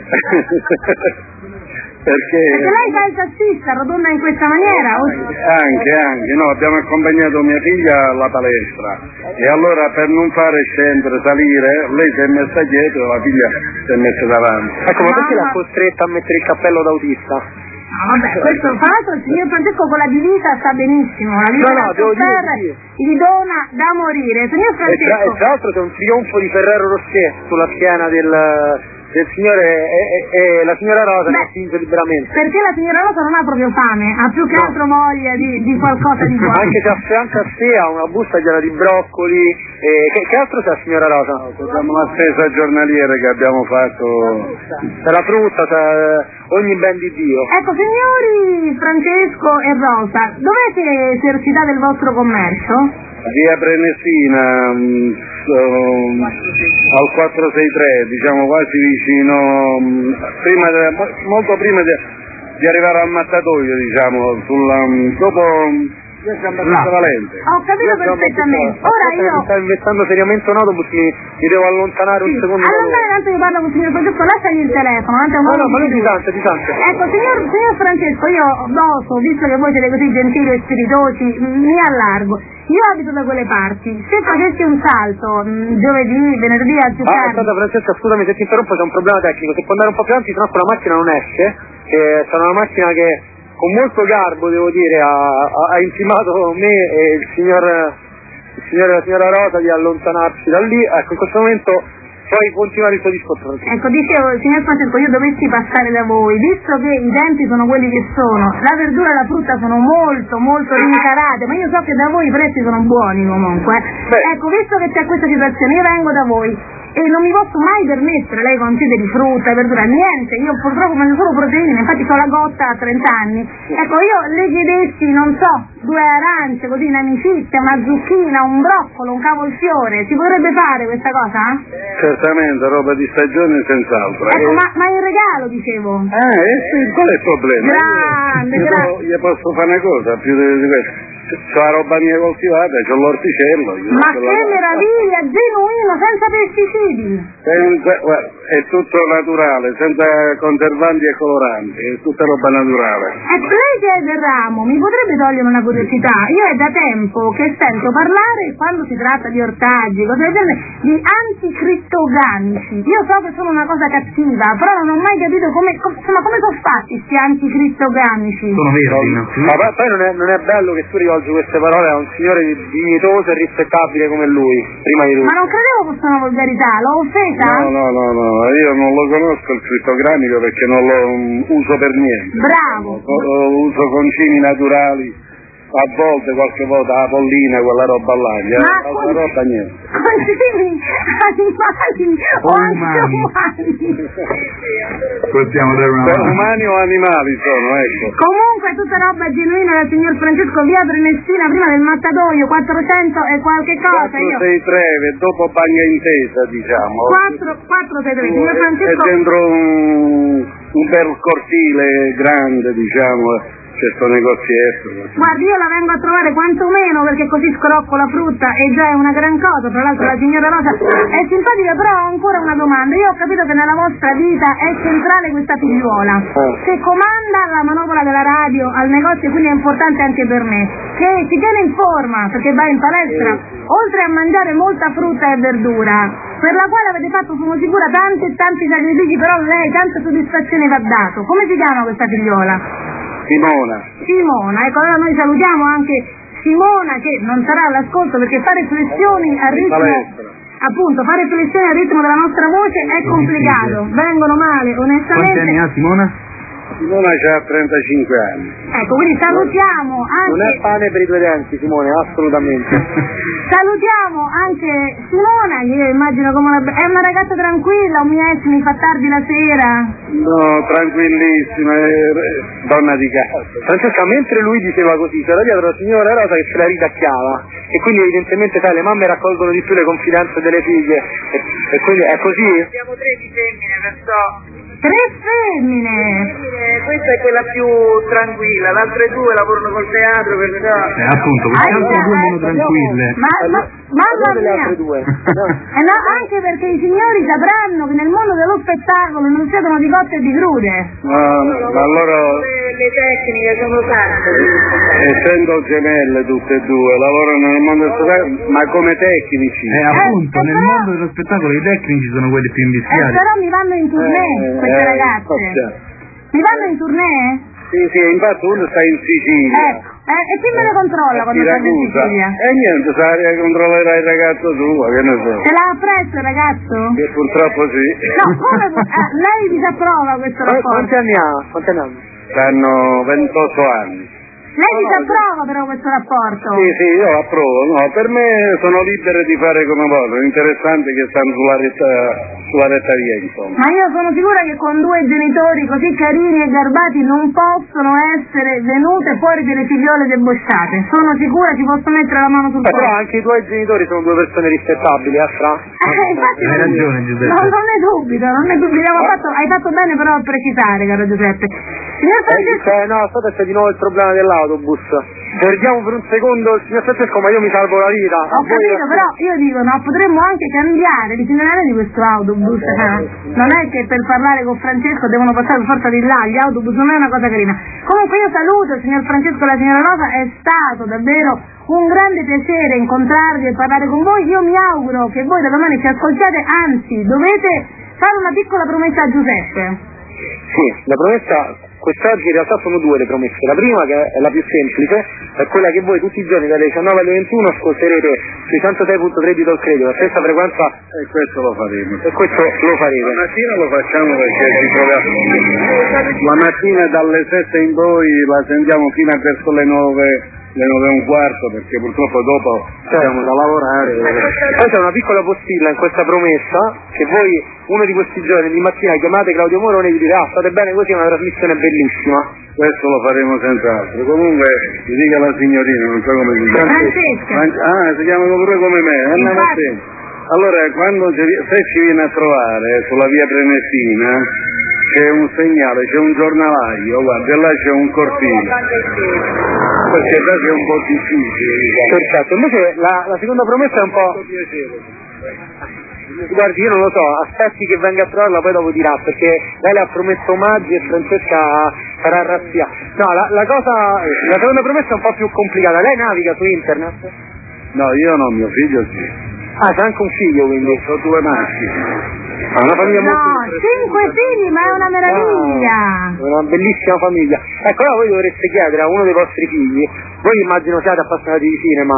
Speaker 7: perché...
Speaker 1: Perché lei fa il tassista, rotonda in questa maniera? O...
Speaker 7: Anche, anche, no, abbiamo accompagnato mia figlia alla palestra e allora per non fare scendere, salire, lei si è messa dietro e la figlia si è messa davanti.
Speaker 5: Ecco, ma perché
Speaker 1: Mamma.
Speaker 5: l'ha costretta a mettere il cappello d'autista?
Speaker 1: No, vabbè, questo fra l'altro il signor Francesco con la divisa sta benissimo, la divisa
Speaker 5: No, no, devo dire
Speaker 1: Ferrer gli dona da morire. Signor
Speaker 5: E tra,
Speaker 1: Francesco,
Speaker 5: e tra l'altro c'è un trionfo di Ferrero Rocher sulla schiena del, del signore e, e, e la signora Rosa
Speaker 1: Beh,
Speaker 5: ne attinge liberamente.
Speaker 1: perché la signora Rosa non ha proprio fame, ha più che altro voglia di, di qualcosa di buono.
Speaker 5: Anche se a fianco a sé ha una busta piena di broccoli. E che, che altro c'è, signora Rosa?
Speaker 7: Abbiamo la spesa giornaliera che abbiamo fatto.
Speaker 5: C'è la frutta, c'è ogni ben di Dio.
Speaker 1: Ecco, signori Francesco e Rosa, dov'è che esercitate il vostro commercio?
Speaker 7: Via Prenestina, mh, so- al quattrocentosessantatré, diciamo quasi vicino, mh, prima de- molto prima de- di arrivare al mattatoio, diciamo, sulla, mh, dopo mh, Valente.
Speaker 1: Ho capito perfettamente. Ora io...
Speaker 5: Sta investendo seriamente un autobus, mi, mi devo allontanare un
Speaker 1: Sì,
Speaker 5: secondo.
Speaker 1: allora tanto io parlo con il signor Francesco, lasciagli il telefono, tanto è un
Speaker 5: No,
Speaker 1: modo
Speaker 5: no, ma
Speaker 1: di
Speaker 5: lui
Speaker 1: più.
Speaker 5: di tante, di tante.
Speaker 1: Ecco, signor, signor Francesco, io dopo, visto che voi siete così gentili e spiritosi, mi allargo. Io abito da quelle parti. Se facessi un salto mh, giovedì, venerdì al più
Speaker 5: Ah,
Speaker 1: tardi...
Speaker 5: aspetta Francesca, scusami se ti interrompo, c'è un problema tecnico. Se può andare un po' più avanti, sennò quella macchina non esce. Eh, sarà una macchina che con molto garbo, devo dire, ha, ha, ha intimato me e il signor, il signor e la signora Rosa di allontanarsi da lì. Ecco, in questo momento puoi continuare il tuo discorso.
Speaker 1: Ecco, dicevo, signor Francesco, io dovessi passare da voi, visto che i tempi sono quelli che sono, la verdura e la frutta sono molto, molto rincarate, ma io so che da voi i prezzi sono buoni comunque.
Speaker 5: Beh.
Speaker 1: Ecco, visto che c'è questa situazione, io vengo da voi e non mi posso mai permettere, lei consideri frutta, verdura, niente, io purtroppo mangio solo proteine, infatti ho la gotta a trenta anni. Ecco, io le chiedessi, non so, due arance così in amicizia, una zucchina, un broccolo, un cavolfiore, si potrebbe fare questa cosa?
Speaker 7: Certamente, roba di stagione senz'altro.
Speaker 1: Ecco,
Speaker 7: Eh,
Speaker 1: ma, ma in regalo, dicevo.
Speaker 7: eh, eh, sì, qual è il problema?
Speaker 1: Grande,
Speaker 7: Io,
Speaker 1: grande.
Speaker 7: io posso fare una cosa, più di, di questo. C'ho la roba mia coltivata, c'ho l'orticello. io
Speaker 1: Ma
Speaker 7: metto
Speaker 1: che
Speaker 7: la-
Speaker 1: meraviglia, genuino, senza pesticidi.
Speaker 7: Senza, guarda, è tutto naturale, senza conservanti e coloranti, è tutta roba naturale.
Speaker 1: Ecco, lei che è del ramo, mi potrebbe togliere una curiosità? Io è da tempo che sento parlare, quando si tratta di ortaggi, cose del genere, di anticrittogamici. Io so che sono una cosa cattiva, però non ho mai capito come, com- insomma, come sono fatti questi anticrittogamici.
Speaker 2: Sono verdi, innanzitutto.
Speaker 5: Ma poi non è, non è bello che tu rivolgi queste parole a un signore dignitoso e rispettabile come lui, prima di
Speaker 1: Ma
Speaker 5: tutto.
Speaker 1: non credevo fosse una volgarità, l'ho offesa?
Speaker 7: No, no, no, no, io non lo conosco il crittogramico perché non lo um, uso per niente.
Speaker 1: Bravo.
Speaker 7: Lo, lo uso concimi naturali, a volte, qualche volta la pollina, quella roba là,
Speaker 1: Ma
Speaker 7: altra
Speaker 1: con-
Speaker 7: roba niente.
Speaker 1: Concimi animali o anche
Speaker 2: umani.
Speaker 1: umani.
Speaker 2: Possiamo dare una
Speaker 7: Per
Speaker 2: mano.
Speaker 7: umani o animali sono, ecco.
Speaker 1: Comunque tutta roba genuina del signor Francesco, via Prenestina, prima del mattatoio, quattrocento e qualche cosa. Io
Speaker 7: quattro sei tre, dopo Bagna Intesa, diciamo.
Speaker 1: quattro sei tre, signor
Speaker 7: È
Speaker 1: Francesco.
Speaker 7: dentro un, un bel cortile grande, diciamo, c'è sto negozietto.
Speaker 1: Guardi, io la vengo a trovare quantomeno perché così scrocco la frutta e già è una gran cosa. Tra l'altro la signora Rosa è simpatica, però ho ancora una domanda. Io ho capito che nella vostra vita è centrale questa figliuola che comanda la manopola della radio al negozio, quindi è importante anche per me, che si tiene in forma perché va in palestra, oltre a mangiare molta frutta e verdura, per la quale avete fatto, sono sicura, tanti e tanti sacrifici, però lei tanta soddisfazione va dato. Come si chiama questa figliola?
Speaker 7: Simona.
Speaker 1: Simona, ecco, allora noi salutiamo anche Simona che non sarà all'ascolto perché fare flessioni a ritmo,
Speaker 7: palestra.
Speaker 1: appunto, fare flessioni al ritmo della nostra voce è complicato, vengono male,
Speaker 2: Quanti anni
Speaker 1: onestamente.
Speaker 2: ha Simona?
Speaker 7: Simona ha trentacinque anni.
Speaker 1: Ecco, quindi salutiamo
Speaker 5: Non è
Speaker 1: anche,
Speaker 5: pane per i tuoi denti, Simone, assolutamente.
Speaker 1: salutiamo anche Simona, che io immagino come una, è una ragazza tranquilla, un mio ex mi fa tardi la sera.
Speaker 7: No, tranquillissima, è donna di casa.
Speaker 5: Francesca, mentre lui diceva così, c'era dietro la signora Rosa che se la ridacchiava e quindi evidentemente sai, le mamme raccolgono di più le confidenze delle figlie e, e quindi è così?
Speaker 8: Siamo tre di femmine, perciò
Speaker 1: Tre femmine!
Speaker 8: eh, questa è quella più tranquilla, le altre due lavorano col teatro, perciò
Speaker 2: Eh, appunto, queste altre due meno tranquille.
Speaker 1: Ma, ma, Mamma
Speaker 7: delle
Speaker 1: mia!
Speaker 7: altre due. No.
Speaker 1: Eh no, anche perché i signori sapranno che nel mondo dello spettacolo non cedono di cotte e di crude.
Speaker 4: Ma, ma allora,
Speaker 8: Le, le tecniche sono tante.
Speaker 4: essendo gemelle tutte e due, lavorano nel mondo del spettacolo, ma come tecnici.
Speaker 2: Eh, appunto,
Speaker 1: eh,
Speaker 2: nel
Speaker 1: però-
Speaker 2: mondo dello spettacolo i tecnici sono quelli più
Speaker 1: Eh,
Speaker 2: invischiati.
Speaker 1: però mi vanno in tournée
Speaker 4: Eh,
Speaker 1: queste
Speaker 4: eh,
Speaker 1: ragazze.
Speaker 4: forse.
Speaker 1: Mi vanno in tournée?
Speaker 4: Sì, sì, infatti uno sta in Sicilia.
Speaker 1: Ecco, eh, e chi me ne controlla
Speaker 4: a
Speaker 1: quando stanno in
Speaker 4: Siracusa.
Speaker 1: Sicilia?
Speaker 4: E niente, sai, controllerai il ragazzo tuo, che ne so.
Speaker 1: Ce l'ha appresso il ragazzo?
Speaker 4: Che purtroppo sì.
Speaker 1: No, come? Ah, lei disapprova questo
Speaker 7: Qu- Quanti
Speaker 1: rapporto?
Speaker 7: anni ha? Quanti anni ha?
Speaker 4: Hanno ventotto anni.
Speaker 1: Lei disapprova però questo rapporto?
Speaker 4: Sì, sì, io approvo. No, per me sono libere di fare come vogliono. Interessante che stanno sulla retta, sulla retta via, insomma.
Speaker 1: Ma io sono sicura che con due genitori così carini e garbati non possono essere venute fuori delle figliole debosciate. Sono sicura ci posso mettere la mano sul
Speaker 7: Eh, però
Speaker 1: cuore.
Speaker 7: anche i tuoi genitori sono due persone rispettabili, Astra.
Speaker 1: Eh, infatti
Speaker 2: Hai
Speaker 1: non-
Speaker 2: ragione, Giuseppe.
Speaker 1: No, non ne dubito, non ne dubito. Abbiamo fatto, hai fatto bene però a precisare, caro Giuseppe. Signor
Speaker 7: Eh,
Speaker 1: Francesco,
Speaker 7: cioè, no, aspetta, c'è di nuovo il problema dell'autobus. Perdiamo per un secondo il signor Francesco, ma io mi salvo la vita.
Speaker 1: ho capito, però io dico, no, potremmo anche cambiare l'itinerario di questo autobus. eh. Non è che per parlare con Francesco devono passare per forza di là, gli autobus non è una cosa carina. Comunque io saluto il signor Francesco e la signora Rosa, è stato davvero un grande piacere incontrarvi e parlare con voi. Io mi auguro che voi da domani ci ascoltiate, anzi, dovete fare una piccola promessa a Giuseppe.
Speaker 7: Sì, la promessa, quest'oggi in realtà sono due le promesse. La prima, che è la più semplice, è quella che voi tutti i giorni dalle diciannove alle ventuno ascolterete sui centosei virgola tre di Talk Radio, la stessa frequenza,
Speaker 4: E questo lo faremo.
Speaker 7: e questo lo farete.
Speaker 4: La mattina lo facciamo perché ci troviamo. La mattina dalle sette in poi la sentiamo fino a verso le nove, le nove e un quarto, perché purtroppo dopo siamo da lavorare.
Speaker 7: Poi c'è una piccola postilla in questa promessa, che voi uno di questi giorni di mattina chiamate Claudio Morone e gli dite: ah, state bene così, è una trasmissione bellissima.
Speaker 4: Questo lo faremo senz'altro. Comunque mi dica la signorina, non so come si chiama.
Speaker 1: Francesca.
Speaker 4: Fran- Ah, si chiama pure come me, Anna
Speaker 1: Infatti.
Speaker 4: Martini. Allora, quando ci- se ci viene a trovare sulla via Prenestina, c'è un segnale, c'è un giornalaio, guarda, e là c'è un cortile. Perché da è un po' difficile. diciamo.
Speaker 7: Perfetto, invece la, la seconda promessa è un po'... Guardi, io non lo so, aspetti che venga a trovarla, poi dopo dirà, perché lei le ha promesso omaggi e Francesca sarà razzia. No, la, la cosa, la seconda promessa è un po' più complicata. Lei naviga su internet?
Speaker 4: No, io no, mio figlio sì.
Speaker 7: Ah, c'è anche un figlio, quindi.
Speaker 4: Ho due maschi.
Speaker 7: Ah, una famiglia molto
Speaker 1: No, cinque figli, ma è una meraviglia!
Speaker 7: Wow, una bellissima famiglia. Ecco, allora voi dovreste chiedere a uno dei vostri figli, voi immagino siate appassionati di cinema.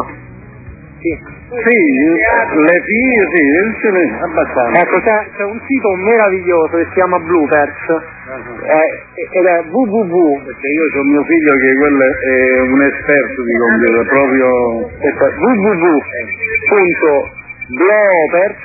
Speaker 7: Sì.
Speaker 4: Sì, le figlie sì, ce ne abbastanza.
Speaker 7: Ecco, c'è, c'è un sito meraviglioso che si chiama Bloopers, eh, ed è www.
Speaker 4: Perché io ho mio figlio che quello è un esperto di computer, proprio
Speaker 7: www punto bloopers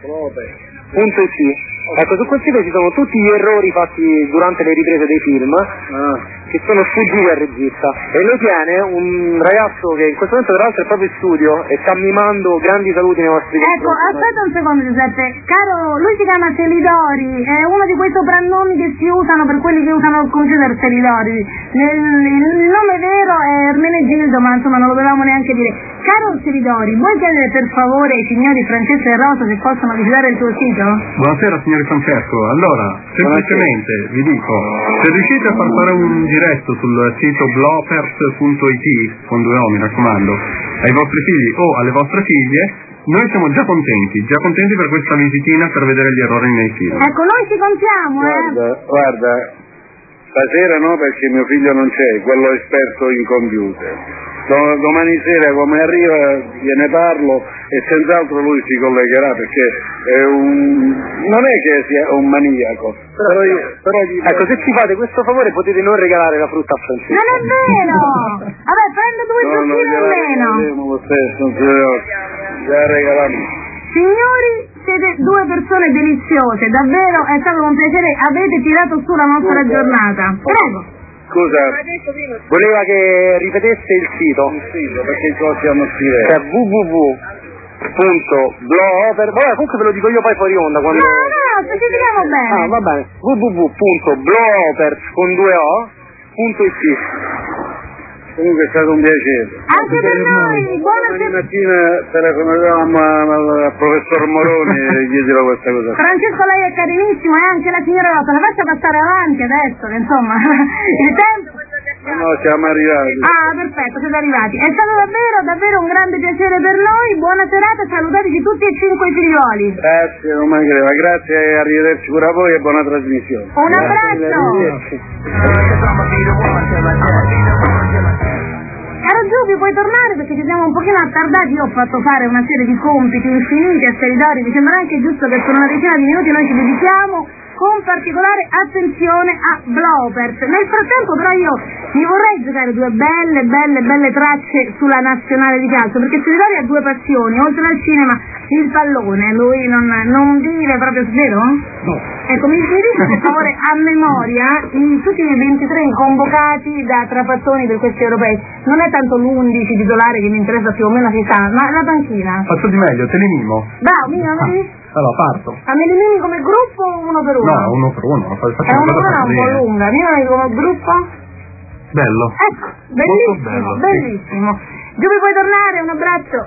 Speaker 7: punto it. Ecco, su quel sito ci sono tutti gli errori fatti durante le riprese dei film,
Speaker 4: ah,
Speaker 7: che sono sfuggiti al regista, e lo tiene un ragazzo che in questo momento tra l'altro è proprio in studio e sta mimando grandi saluti nei vostri
Speaker 1: Ecco, aspetta un secondo Giuseppe, caro, lui si chiama Selidori, è uno di quei soprannomi che si usano per quelli che usano il computer Selidori. Nel, il nome vero è Ermenegildo, ma insomma non lo dovevamo neanche dire. Caro Selidori, vuoi chiedere per favore ai signori Francesco e Rosa se possono visitare il tuo sito?
Speaker 2: Buonasera signore Francesco, allora semplicemente vi dico, se riuscite a far fare un diretto sul sito bloopers punto it, con due O mi raccomando, ai vostri figli o alle vostre figlie, noi siamo già contenti, già contenti per questa visitina per vedere gli errori nei film.
Speaker 1: Ecco, noi ci contiamo, eh!
Speaker 4: guarda, guarda, stasera no perché mio figlio non c'è, quello esperto in computer. Do- domani sera come arriva gliene parlo e senz'altro lui si collegherà perché è un... non è che sia un maniaco, però io... Però gli...
Speaker 7: Ecco, se ci fate questo favore potete non regalare la frutta a Francesco.
Speaker 1: Non è vero! Vabbè, prendo due
Speaker 4: No, non
Speaker 1: zucchine in meno!
Speaker 4: gliela lo stesso, non si deve... gliela regaliamo.
Speaker 1: Signori, siete due persone deliziose, davvero è stato un piacere, avete tirato su la nostra giornata. Prego!
Speaker 4: Scusa,
Speaker 7: Voleva che ripetesse il sito,
Speaker 4: il sito perché qua stiamo scrivendo.
Speaker 7: cioè www punto bloopers, vabbè comunque ve lo dico io poi fuori onda quando...
Speaker 1: No, no, no, specifichiamo bene!
Speaker 7: Ah, va bene, www punto bloopers con due O punto it.
Speaker 4: Comunque è stato un piacere.
Speaker 1: Anche per noi, buona
Speaker 7: domani mattina telefoneremo al professor Moroni e gli dirò questa cosa.
Speaker 1: Francesco, lei è carinissimo e anche la signora Rota, la faccia passare avanti adesso, che insomma il tempo...
Speaker 7: No, no, siamo arrivati.
Speaker 1: Ah, perfetto, siete arrivati. È stato davvero, davvero un grande piacere per noi. Buona serata, salutateci tutti e cinque i figlioli.
Speaker 7: Grazie, non mancheremo. Grazie e arrivederci pure a voi e buona trasmissione.
Speaker 1: Un abbraccio. Caro Giubi, puoi tornare perché ci siamo un pochino attardati. Io ho fatto fare una serie di compiti infiniti a Seridori. Mi sembra anche giusto che per una decina di minuti noi ci dedichiamo con particolare attenzione a Blopers. Nel frattempo però io mi vorrei giocare due belle, belle, belle tracce sulla nazionale di calcio, perché Seridori ha due passioni, oltre al cinema il pallone, lui non, non vive proprio, vero? No. Ecco, mi dici per favore a memoria i, tutti i ventitré convocati da Trapattoni per questi europei, non è tanto l'undici titolare che mi interessa più o meno si sa, ma la panchina.
Speaker 2: Faccio di meglio, te li mimo.
Speaker 1: Bravo, mimo, mi dici?
Speaker 2: Allora, parto.
Speaker 1: Ma me li mimi come gruppo o uno per uno?
Speaker 2: No, uno per uno.
Speaker 1: È uno per uno un po' lunga, mimi come gruppo?
Speaker 2: Bello.
Speaker 1: Ecco, bellissimo, bello, bellissimo. Sì. Giubi, puoi tornare, un abbraccio.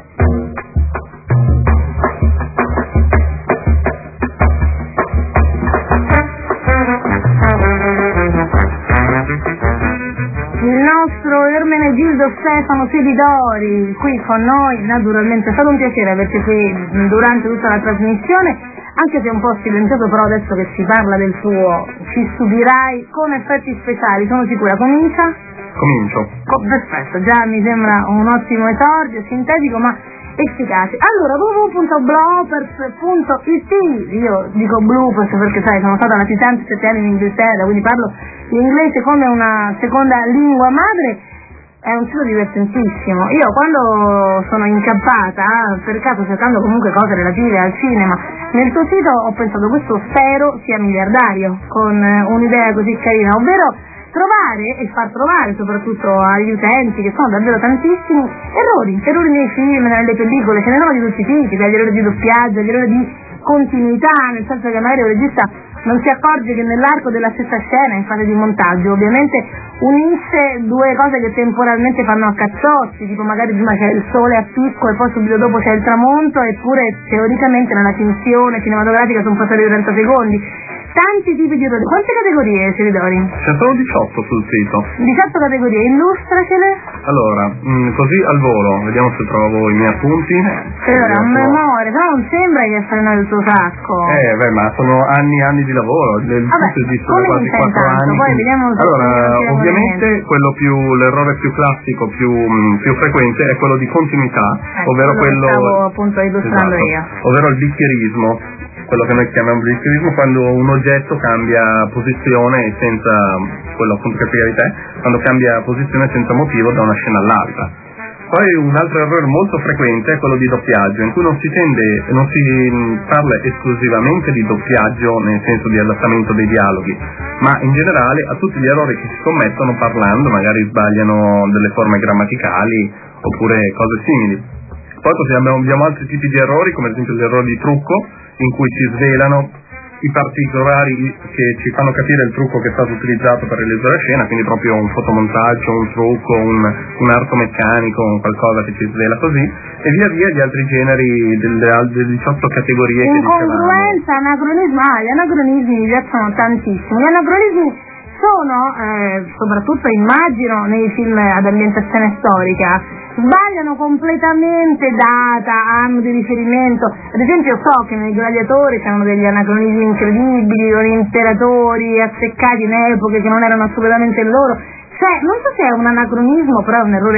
Speaker 1: Il nostro Ermenegildo Stefano Seridori qui con noi, naturalmente è stato un piacere averci qui durante tutta la trasmissione, anche se è un po' silenzioso, però adesso che si parla del suo ci stupirai con effetti speciali, sono sicura. Comincia?
Speaker 2: Comincio.
Speaker 1: Co- perfetto, già mi sembra un ottimo esordio, sintetico ma efficace. Allora, w w w punto bloopers punto i t, io dico bloopers perché sai, sono stata latitante sette anni in Inghilterra, quindi parlo l'inglese come una seconda lingua madre, è un sito divertentissimo. Io quando sono incappata, per caso cercando comunque cose relative al cinema, nel tuo sito ho pensato questo spero sia miliardario, con un'idea così carina, ovvero trovare e far trovare soprattutto agli utenti, che sono davvero tantissimi, errori, errori nei film, nelle pellicole, ce ne sono di tutti i tipi, dagli errori di doppiaggio, agli errori di continuità, nel senso che magari il regista non si accorge che nell'arco della stessa scena, in fase di montaggio, ovviamente unisce due cose che temporalmente fanno a cazzotti, tipo magari prima c'è il sole a picco e poi subito dopo c'è il tramonto, eppure teoricamente nella finzione cinematografica sono passati trenta secondi. Tanti tipi di errori. Quante categorie, Seridori?
Speaker 2: Ce ne sono diciotto sul sito.
Speaker 1: diciotto categorie, illustracele.
Speaker 2: Allora, mh, così al volo, vediamo se trovo i miei appunti.
Speaker 1: Allora, un memoria, però non sembra che fai nel tuo sacco.
Speaker 2: Eh, beh, ma sono anni e anni di lavoro, il tutto esiste da quasi quattro anni.
Speaker 1: Poi vediamo se
Speaker 2: allora, ovviamente quello più, l'errore più classico, più, mh, più frequente è quello di continuità,
Speaker 1: ecco,
Speaker 2: ovvero quello...
Speaker 1: Che stavo appunto illustrando
Speaker 2: esatto,
Speaker 1: io.
Speaker 2: Ovvero il bicchierismo. Quello che noi chiamiamo bicchierismo, quando un oggetto cambia posizione senza, quello appunto che spiegavi te, quando cambia posizione senza motivo da una scena all'altra. Poi un altro errore molto frequente è quello di doppiaggio, in cui non si tende, non si parla esclusivamente di doppiaggio nel senso di adattamento dei dialoghi, ma in generale a tutti gli errori che si commettono parlando, magari sbagliano delle forme grammaticali oppure cose simili. Poi abbiamo, abbiamo altri tipi di errori, come ad esempio gli errori di trucco, in cui ci svelano i particolari che ci fanno capire il trucco che è stato utilizzato per realizzare la scena, quindi proprio un fotomontaggio, un trucco, un, un arco meccanico, un qualcosa che ci svela così, e via via gli altri generi delle, delle diciotto categorie che dicevamo.
Speaker 1: Incongruenza, anacronismo, ah, gli anacronismi mi piacciono tantissimo. Gli anacronismi sono, eh, soprattutto immagino nei film ad ambientazione storica, sbagliano completamente data, anno di riferimento. Ad esempio so che nei Gladiatori c'erano degli anacronismi incredibili, con imperatori azzeccati in epoche che non erano assolutamente loro. Cioè, non so se è un anacronismo, però è un errore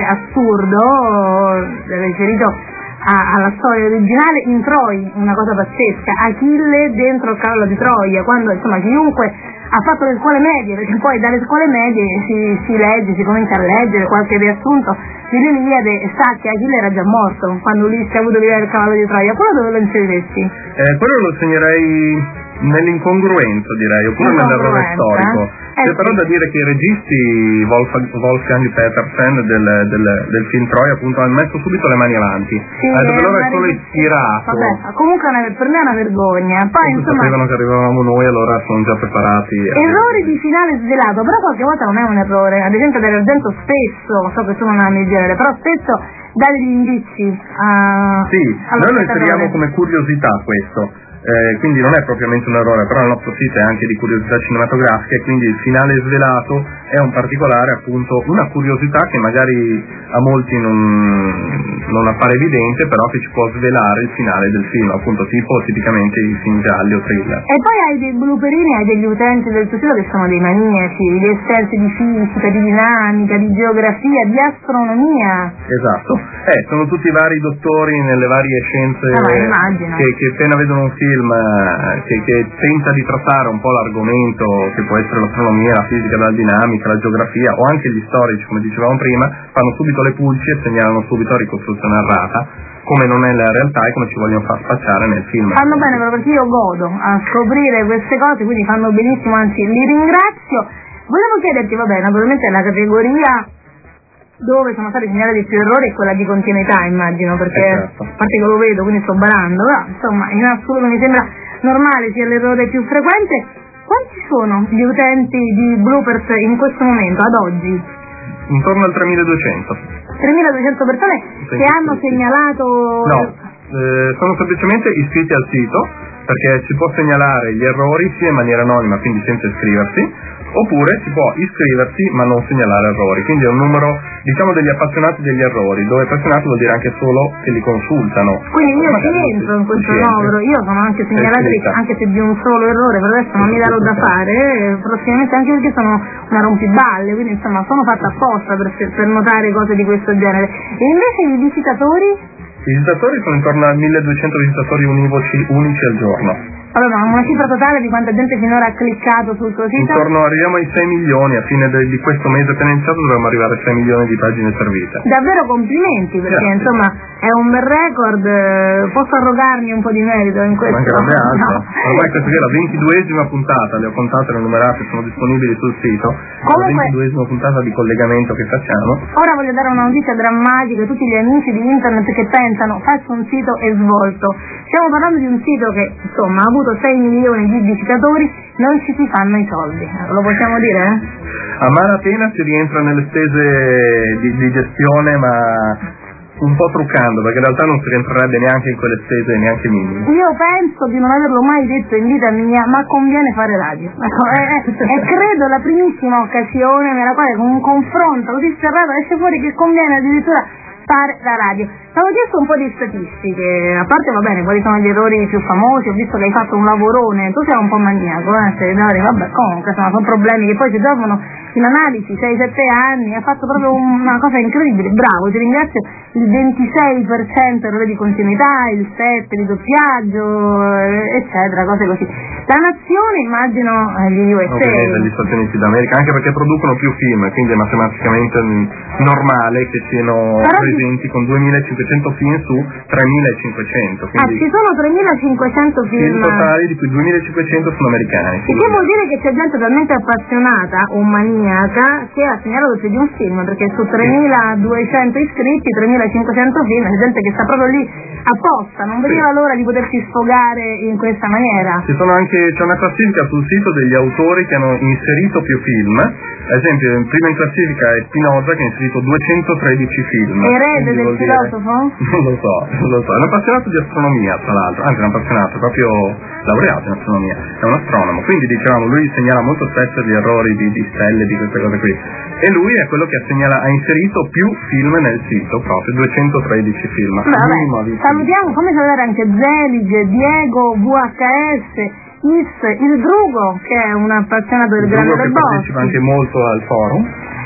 Speaker 1: assurdo, riferito a, alla storia originale. In Troy, una cosa pazzesca, Achille dentro il cavallo di Troia, quando insomma chiunque ha fatto le scuole medie, perché poi dalle scuole medie si, si legge, si comincia a leggere qualche riassunto di l'Iliade e sa che Achille era già morto quando Ulisse ha avuto l'idea del cavallo di Troia. Quello dove lo inseriresti?
Speaker 2: Eh, quello lo segnerei nell'incongruenza, direi, oppure nell'errore storico.
Speaker 1: Eh,
Speaker 2: C'è però da dire che i registi Wolfgang, Wolfgang Petersen del, del, del film Troia appunto hanno messo subito le mani avanti.
Speaker 1: Sì,
Speaker 2: eh, dove loro è solo
Speaker 1: reg-
Speaker 2: ispirato.
Speaker 1: Vabbè, comunque una, per me è una vergogna. Poi
Speaker 2: Tutti
Speaker 1: insomma
Speaker 2: sapevano che arrivavamo noi, allora sono già preparati.
Speaker 1: Errori di finale svelato, però qualche volta non è un errore. Ad esempio dell'Argento spesso, so che tu non ami il genere, però spesso dà degli indizi a
Speaker 2: Sì, noi lo inseriamo come curiosità questo. Eh, quindi non è propriamente un errore, però il nostro sito è anche di curiosità cinematografiche, quindi il finale svelato è un particolare, appunto, una curiosità che magari a molti non, non appare evidente, però che ci può svelare il finale del film, appunto, tipo tipicamente i film gialli o thriller.
Speaker 1: E poi hai dei blooperini, hai degli utenti del tuo sito che sono dei maniaci, di esperti di fisica, di dinamica, di geografia, di astronomia.
Speaker 2: Esatto, eh, sono tutti vari dottori nelle varie scienze
Speaker 1: ah,
Speaker 2: che, che appena vedono un film Che, che tenta di trattare un po' l'argomento che può essere l'astronomia, la fisica, la dinamica, la geografia o anche gli storici, come dicevamo prima, fanno subito le pulci e segnalano subito la ricostruzione errata, come non è la realtà e come ci vogliono far spacciare nel film.
Speaker 1: Fanno bene però, perché io godo a scoprire queste cose, quindi fanno benissimo, anzi li ringrazio. Volevo chiederti, vabbè, naturalmente la categoria dove sono stati segnalati più errori è quella di continuità, immagino, perché
Speaker 2: esatto.
Speaker 1: A parte che lo vedo, quindi sto barando, però insomma in assoluto mi sembra normale sia l'errore più frequente. Quanti sono gli utenti di Bloopers in questo momento, ad oggi?
Speaker 2: Intorno al tremiladuecento.
Speaker 1: tremiladuecento persone che hanno segnalato...
Speaker 2: No, eh, sono semplicemente iscritti al sito, perché si può segnalare gli errori sia in maniera anonima, quindi senza iscriversi, oppure si può iscriversi ma non segnalare errori, quindi è un numero, diciamo, degli appassionati degli errori, dove appassionati vuol dire anche solo che li consultano.
Speaker 1: Quindi io ci entro in questo novero, io sono anche segnalatrice, anche se di un solo errore, per adesso non mi darò da fare, prossimamente, anche perché sono una rompiballe, quindi insomma sono fatta apposta per, per notare cose di questo genere. E invece i visitatori?
Speaker 2: I visitatori sono intorno a milleduecento visitatori univoci unici al giorno.
Speaker 1: Allora, una cifra totale di quanta gente finora ha cliccato sul tuo sito?
Speaker 2: Intorno, arriviamo ai sei milioni, a fine de, di questo mese appena iniziato dovremmo arrivare a sei milioni di pagine servite.
Speaker 1: Davvero complimenti, perché
Speaker 2: Grazie.
Speaker 1: insomma è un bel record, posso arrogarmi un po' di merito in questo?
Speaker 2: Mancherebbe altro.
Speaker 1: No.
Speaker 2: Ormai questa è la ventiduesima puntata, le ho contate, le ho numerate, sono disponibili sul sito.
Speaker 1: Comunque,
Speaker 2: la ventiduesima puntata di collegamento che facciamo.
Speaker 1: Ora voglio dare una notizia drammatica a tutti gli amici di internet che pensano faccio un sito e svolto. Stiamo parlando di un sito che insomma ha avuto sei milioni di visitatori, non ci si fanno i soldi, lo possiamo dire? Eh?
Speaker 2: A malapena si rientra nelle spese di, di gestione, ma un po' truccando, perché in realtà non si rientrerebbe neanche in quelle spese neanche minime.
Speaker 1: Io penso di non averlo mai detto in vita mia, ma conviene fare radio. Ecco, è, è, è credo la primissima occasione nella quale con un confronto così serrato esce fuori che conviene addirittura fare la radio. Stavo chiesto un po' di statistiche, a parte va bene, quali sono gli errori più famosi, ho visto che hai fatto un lavorone, tu sei un po' maniaco, eh, sei, vabbè, comunque sono, sono problemi che poi si trovano in analisi, sei sette anni, ha fatto proprio una cosa incredibile, bravo, ti ringrazio, il ventisei per cento errore di continuità, il sette per cento di doppiaggio, eccetera, cose così. La nazione, immagino, gli U S A.
Speaker 2: Ovviamente gli Stati Uniti d'America, anche perché producono più film, quindi è matematicamente normale che siano
Speaker 1: Però
Speaker 2: presenti con duemilacinquecento film su tremilacinquecento.
Speaker 1: Ah, ci sono tremilacinquecento film.
Speaker 2: Film totali, di cui duemilacinquecento sono americani.
Speaker 1: Il che vuol dire che c'è gente talmente appassionata o maniaca che ha segnalato più di un film, perché su tremiladuecento iscritti, tremilacinquecento film, c'è gente che sta proprio lì apposta, non vedeva l'ora di potersi sfogare in questa maniera.
Speaker 2: Ci sono anche, c'è una classifica sul sito degli autori che hanno inserito più film. Ad esempio, prima in classifica è Spinoza che ha inserito duecentotredici film.
Speaker 1: Erede del filosofo?
Speaker 2: Non lo so, non lo so. È un appassionato di astronomia, tra l'altro, anzi è un appassionato, proprio laureato in astronomia, è un astronomo. Quindi dicevamo, lui segnala molto spesso gli errori di, di stelle, di queste cose qui. E lui è quello che ha, segnala, ha inserito più film nel sito, proprio duecentotredici film.
Speaker 1: Vabbè, salutiamo, come salutare anche Zelig, Diego, V H S, Is, il Drugo, che è un appassionato del Grande del Bosco.
Speaker 2: Partecipa anche molto al forum.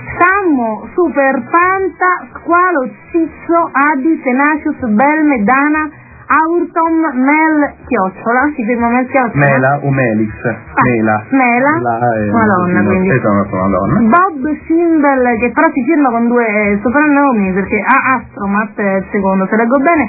Speaker 1: Sammo, Super Panta, Squalo, Ciccio, Adi, Tenacius, Belme, Dana, Aurton, Mel, Chiocciola, si firma Mel Chiocciola?
Speaker 2: Mela o Melix,
Speaker 1: ah,
Speaker 2: Mela.
Speaker 1: Mela, Madonna, quindi.
Speaker 2: Esatto, Madonna.
Speaker 1: Bob Simbel, che però si firma con due soprannomi, perché A. Astromat è il secondo, se leggo bene,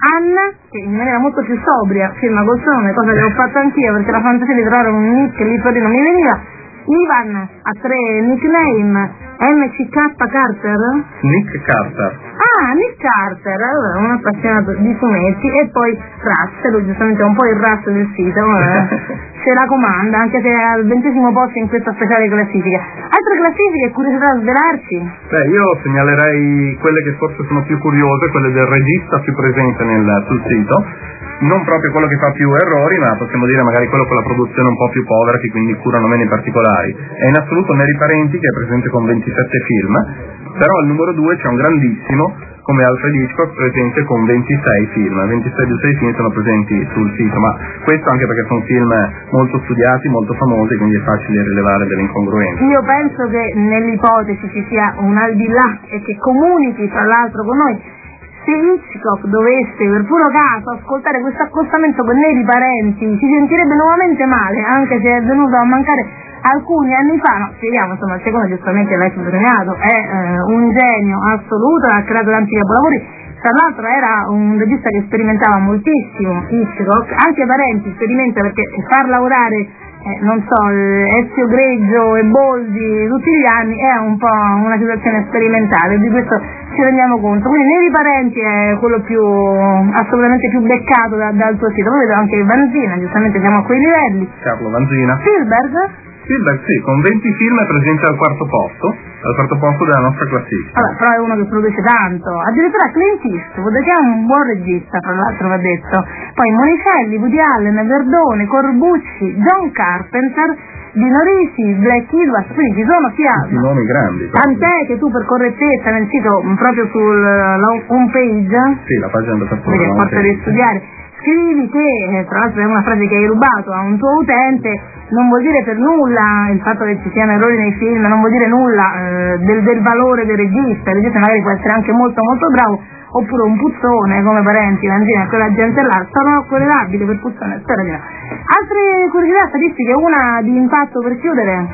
Speaker 1: Anna, che in maniera molto più sobria firma col suo nome, cosa che ho fatto anch'io perché la fantasia di trovare un nick lì fuori non mi veniva. Ivan ha tre nickname, M C K Carter?
Speaker 2: Nick Carter.
Speaker 1: Ah, Nick Carter, allora un appassionato di fumetti, e poi Russell, giustamente un po' il Russ del sito, eh, se la comanda, anche se è al ventesimo posto in questa speciale classifica. Altre classifiche, curiosità da svelarci?
Speaker 2: Beh, io segnalerei quelle che forse sono più curiose, quelle del regista più presente nel, sul sito. Non proprio quello che fa più errori, ma possiamo dire magari quello con la produzione un po' più povera, che quindi curano meno i particolari. È in assoluto Neri Parenti, che è presente con ventisette film, però al numero due c'è un grandissimo come Alfred Hitchcock, presente con ventisei film. ventisei di sei film sono presenti sul sito, ma questo anche perché sono film molto studiati, molto famosi, quindi è facile rilevare delle incongruenze.
Speaker 1: Io penso che nell'ipotesi ci sia un al di là e che comunichi tra l'altro con noi. Se Hitchcock dovesse per puro caso ascoltare questo accostamento con Neri Parenti, si sentirebbe nuovamente male, anche se è venuto a mancare alcuni anni fa. No, spieghiamo, insomma, il secondo giustamente l'hai sottolineato, è eh, un genio assoluto, ha creato tanti capolavori. Tra l'altro era un regista che sperimentava moltissimo, Hitchcock, anche Parenti sperimenta, perché far lavorare Eh, non so, Ezio Greggio e Boldi tutti gli anni è un po' una situazione sperimentale, di questo ci rendiamo conto. Quindi Neri Parenti è quello più assolutamente più beccato da, dal tuo sito. Poi vedo anche Vanzina, giustamente siamo a quei livelli.
Speaker 2: Carlo Vanzina.
Speaker 1: Spielberg?
Speaker 2: Spielberg sì, con venti film è presente al quarto posto, al quarto posto della nostra classifica.
Speaker 1: Vabbè, però è uno che produce tanto. Addirittura Clint Eastwood, che è un buon regista, tra l'altro va detto. Poi Monicelli, Woody Allen, Verdone, Corbucci, John Carpenter, Dino Risi, Black Edwards, quindi ci sono sia
Speaker 2: tutti nomi grandi.
Speaker 1: Tant'è che tu per correttezza nel sito, proprio sulla home page,
Speaker 2: sì, la pagina da
Speaker 1: perché forse devi studiare, scrivi che, tra l'altro è una frase che hai rubato a un tuo utente, non vuol dire per nulla il fatto che ci siano errori nei film, non vuol dire nulla eh, del, del valore del regista. Il regista magari può essere anche molto molto bravo, oppure un puzzone come Parenti, Vanzina, quella gente là, sono querelabili per puzzone, spero di no. Altre curiosità statistiche, una di impatto per chiudere?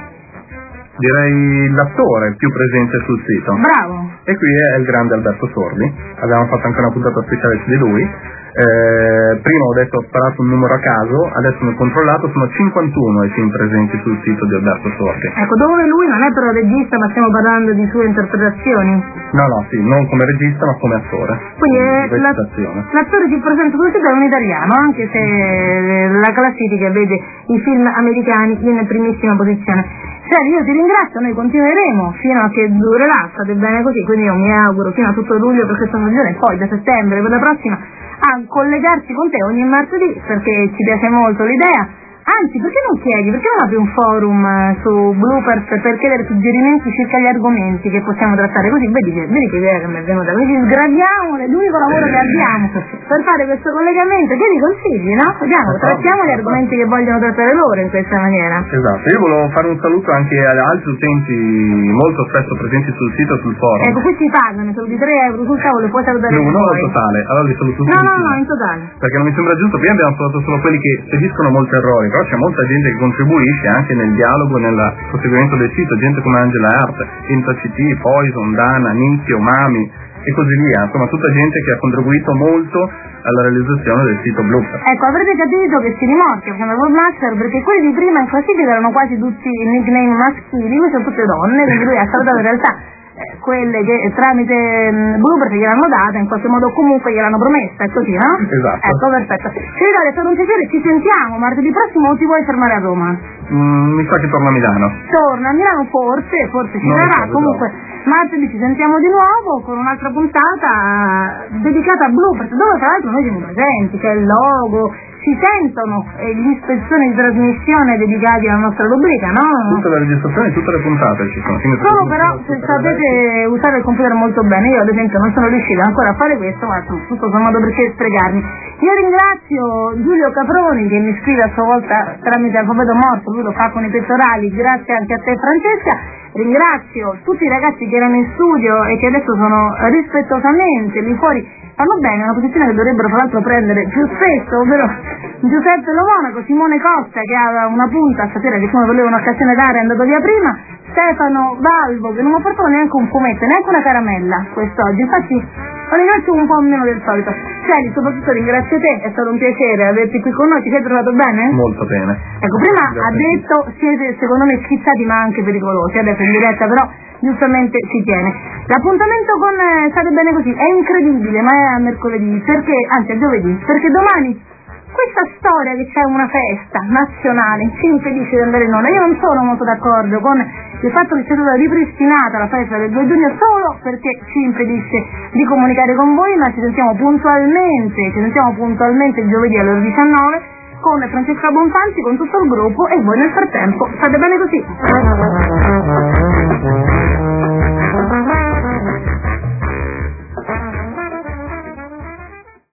Speaker 2: Direi l'attore più presente sul sito.
Speaker 1: Bravo.
Speaker 2: E qui è il grande Alberto Sordi, abbiamo fatto anche una puntata speciale su di lui. Eh, prima ho detto ho sparato un numero a caso, adesso ne ho controllato, sono cinquantuno i film presenti sul sito di Alberto Sordi.
Speaker 1: Ecco, dove lui non è però regista, ma stiamo parlando di sue interpretazioni.
Speaker 2: No, no, sì, non come regista ma come attore.
Speaker 1: Quindi è l'attore più presente sul sito è un italiano, anche se la classifica vede i film americani in primissima posizione. Cioè, io ti ringrazio, noi continueremo fino a che durerà, state bene così, quindi io mi auguro fino a tutto luglio per questa stagione, poi da settembre per la prossima a collegarci con te ogni martedì, perché ci piace molto l'idea. Anzi, perché non chiedi, perché non apri un forum su Bloopers per chiedere suggerimenti circa gli argomenti che possiamo trattare, così vedi che, vedi che idea che mi è venuta, così sgradiamo l'unico lavoro che abbiamo per fare questo collegamento, chiedi consigli, no? Vediamo, trattiamo gli argomenti che vogliono trattare loro in questa maniera.
Speaker 2: Esatto, io volevo fare un saluto anche ad altri utenti molto spesso presenti sul sito e sul forum.
Speaker 1: Ecco, questi pagano, solo di tre euro sul tavolo, puoi salutare
Speaker 2: no,
Speaker 1: tutti.
Speaker 2: No, in totale, allora li saluto tutti.
Speaker 1: No, no, no, in totale.
Speaker 2: Perché non mi sembra giusto, prima abbiamo salutato solo quelli che spediscono molti errori, però c'è molta gente che contribuisce anche nel dialogo e nel proseguimento del sito, gente come Angela Hart, Inta C T, Poison, Dana, Nizio, Mami e così via, insomma tutta gente che ha contribuito molto alla realizzazione del sito Blooper.
Speaker 1: Ecco, avrete capito che si rimorchia con la Roadmaster perché quelli di prima in classifica erano quasi tutti nickname maschili, lui sono tutte donne, quindi lui ha salutato in realtà quelle che tramite um, Blooper gliel'hanno data, in qualche modo comunque gliel'hanno promessa, è così, no?
Speaker 2: Esatto.
Speaker 1: Ecco, perfetto. Ciao, è stato un piacere, ci sentiamo martedì prossimo o ti vuoi fermare a Roma?
Speaker 2: Mm, mi sa che torna a Milano.
Speaker 1: Torna a Milano forse, forse ci non sarà, so, comunque no. Martedì ci sentiamo di nuovo con un'altra puntata dedicata a Blooper, dove tra l'altro noi siamo presenti, c'è il logo, si sentono eh, gli ispezioni di trasmissione dedicati alla nostra rubrica, no?
Speaker 2: Tutte le registrazioni, tutte le puntate ci sono.
Speaker 1: Solo però se sapete usare il computer molto bene, io ad esempio non sono riuscita ancora a fare questo, ma tutto sommato perché sprecarmi. Io ringrazio Giulio Caproni che mi scrive a sua volta tramite alfabeto morto, lui lo fa con i pettorali, grazie anche a te Francesca. Ringrazio tutti i ragazzi che erano in studio e che adesso sono rispettosamente lì fuori, fanno bene, una posizione che dovrebbero fra l'altro prendere più spesso, ovvero Giuseppe Lo Monaco, Simone Costa che ha una punta stasera che come voleva un'occasione dare è andato via prima, Stefano Valvo che non mi ha portato neanche un fumetto, neanche una caramella quest'oggi, infatti lo ringrazio un po' meno del solito. Lucelli, soprattutto ringrazio te, è stato un piacere averti qui con noi, ti sei trovato bene?
Speaker 2: Molto bene.
Speaker 1: Ecco, prima ha detto siete secondo me schizzati ma anche pericolosi, adesso in diretta però giustamente si tiene. L'appuntamento con eh, State Bene Così è incredibile, ma è a mercoledì, perché, anzi a giovedì, perché domani questa storia che c'è una festa nazionale ci impedisce di andare in onda. Io non sono molto d'accordo con il fatto che sia stata ripristinata la festa del due giugno solo perché ci impedisce di comunicare con voi, ma ci sentiamo puntualmente, ci sentiamo puntualmente giovedì alle ore diciannove con Francesca Bonfanti, con tutto il gruppo, e voi nel frattempo state bene così.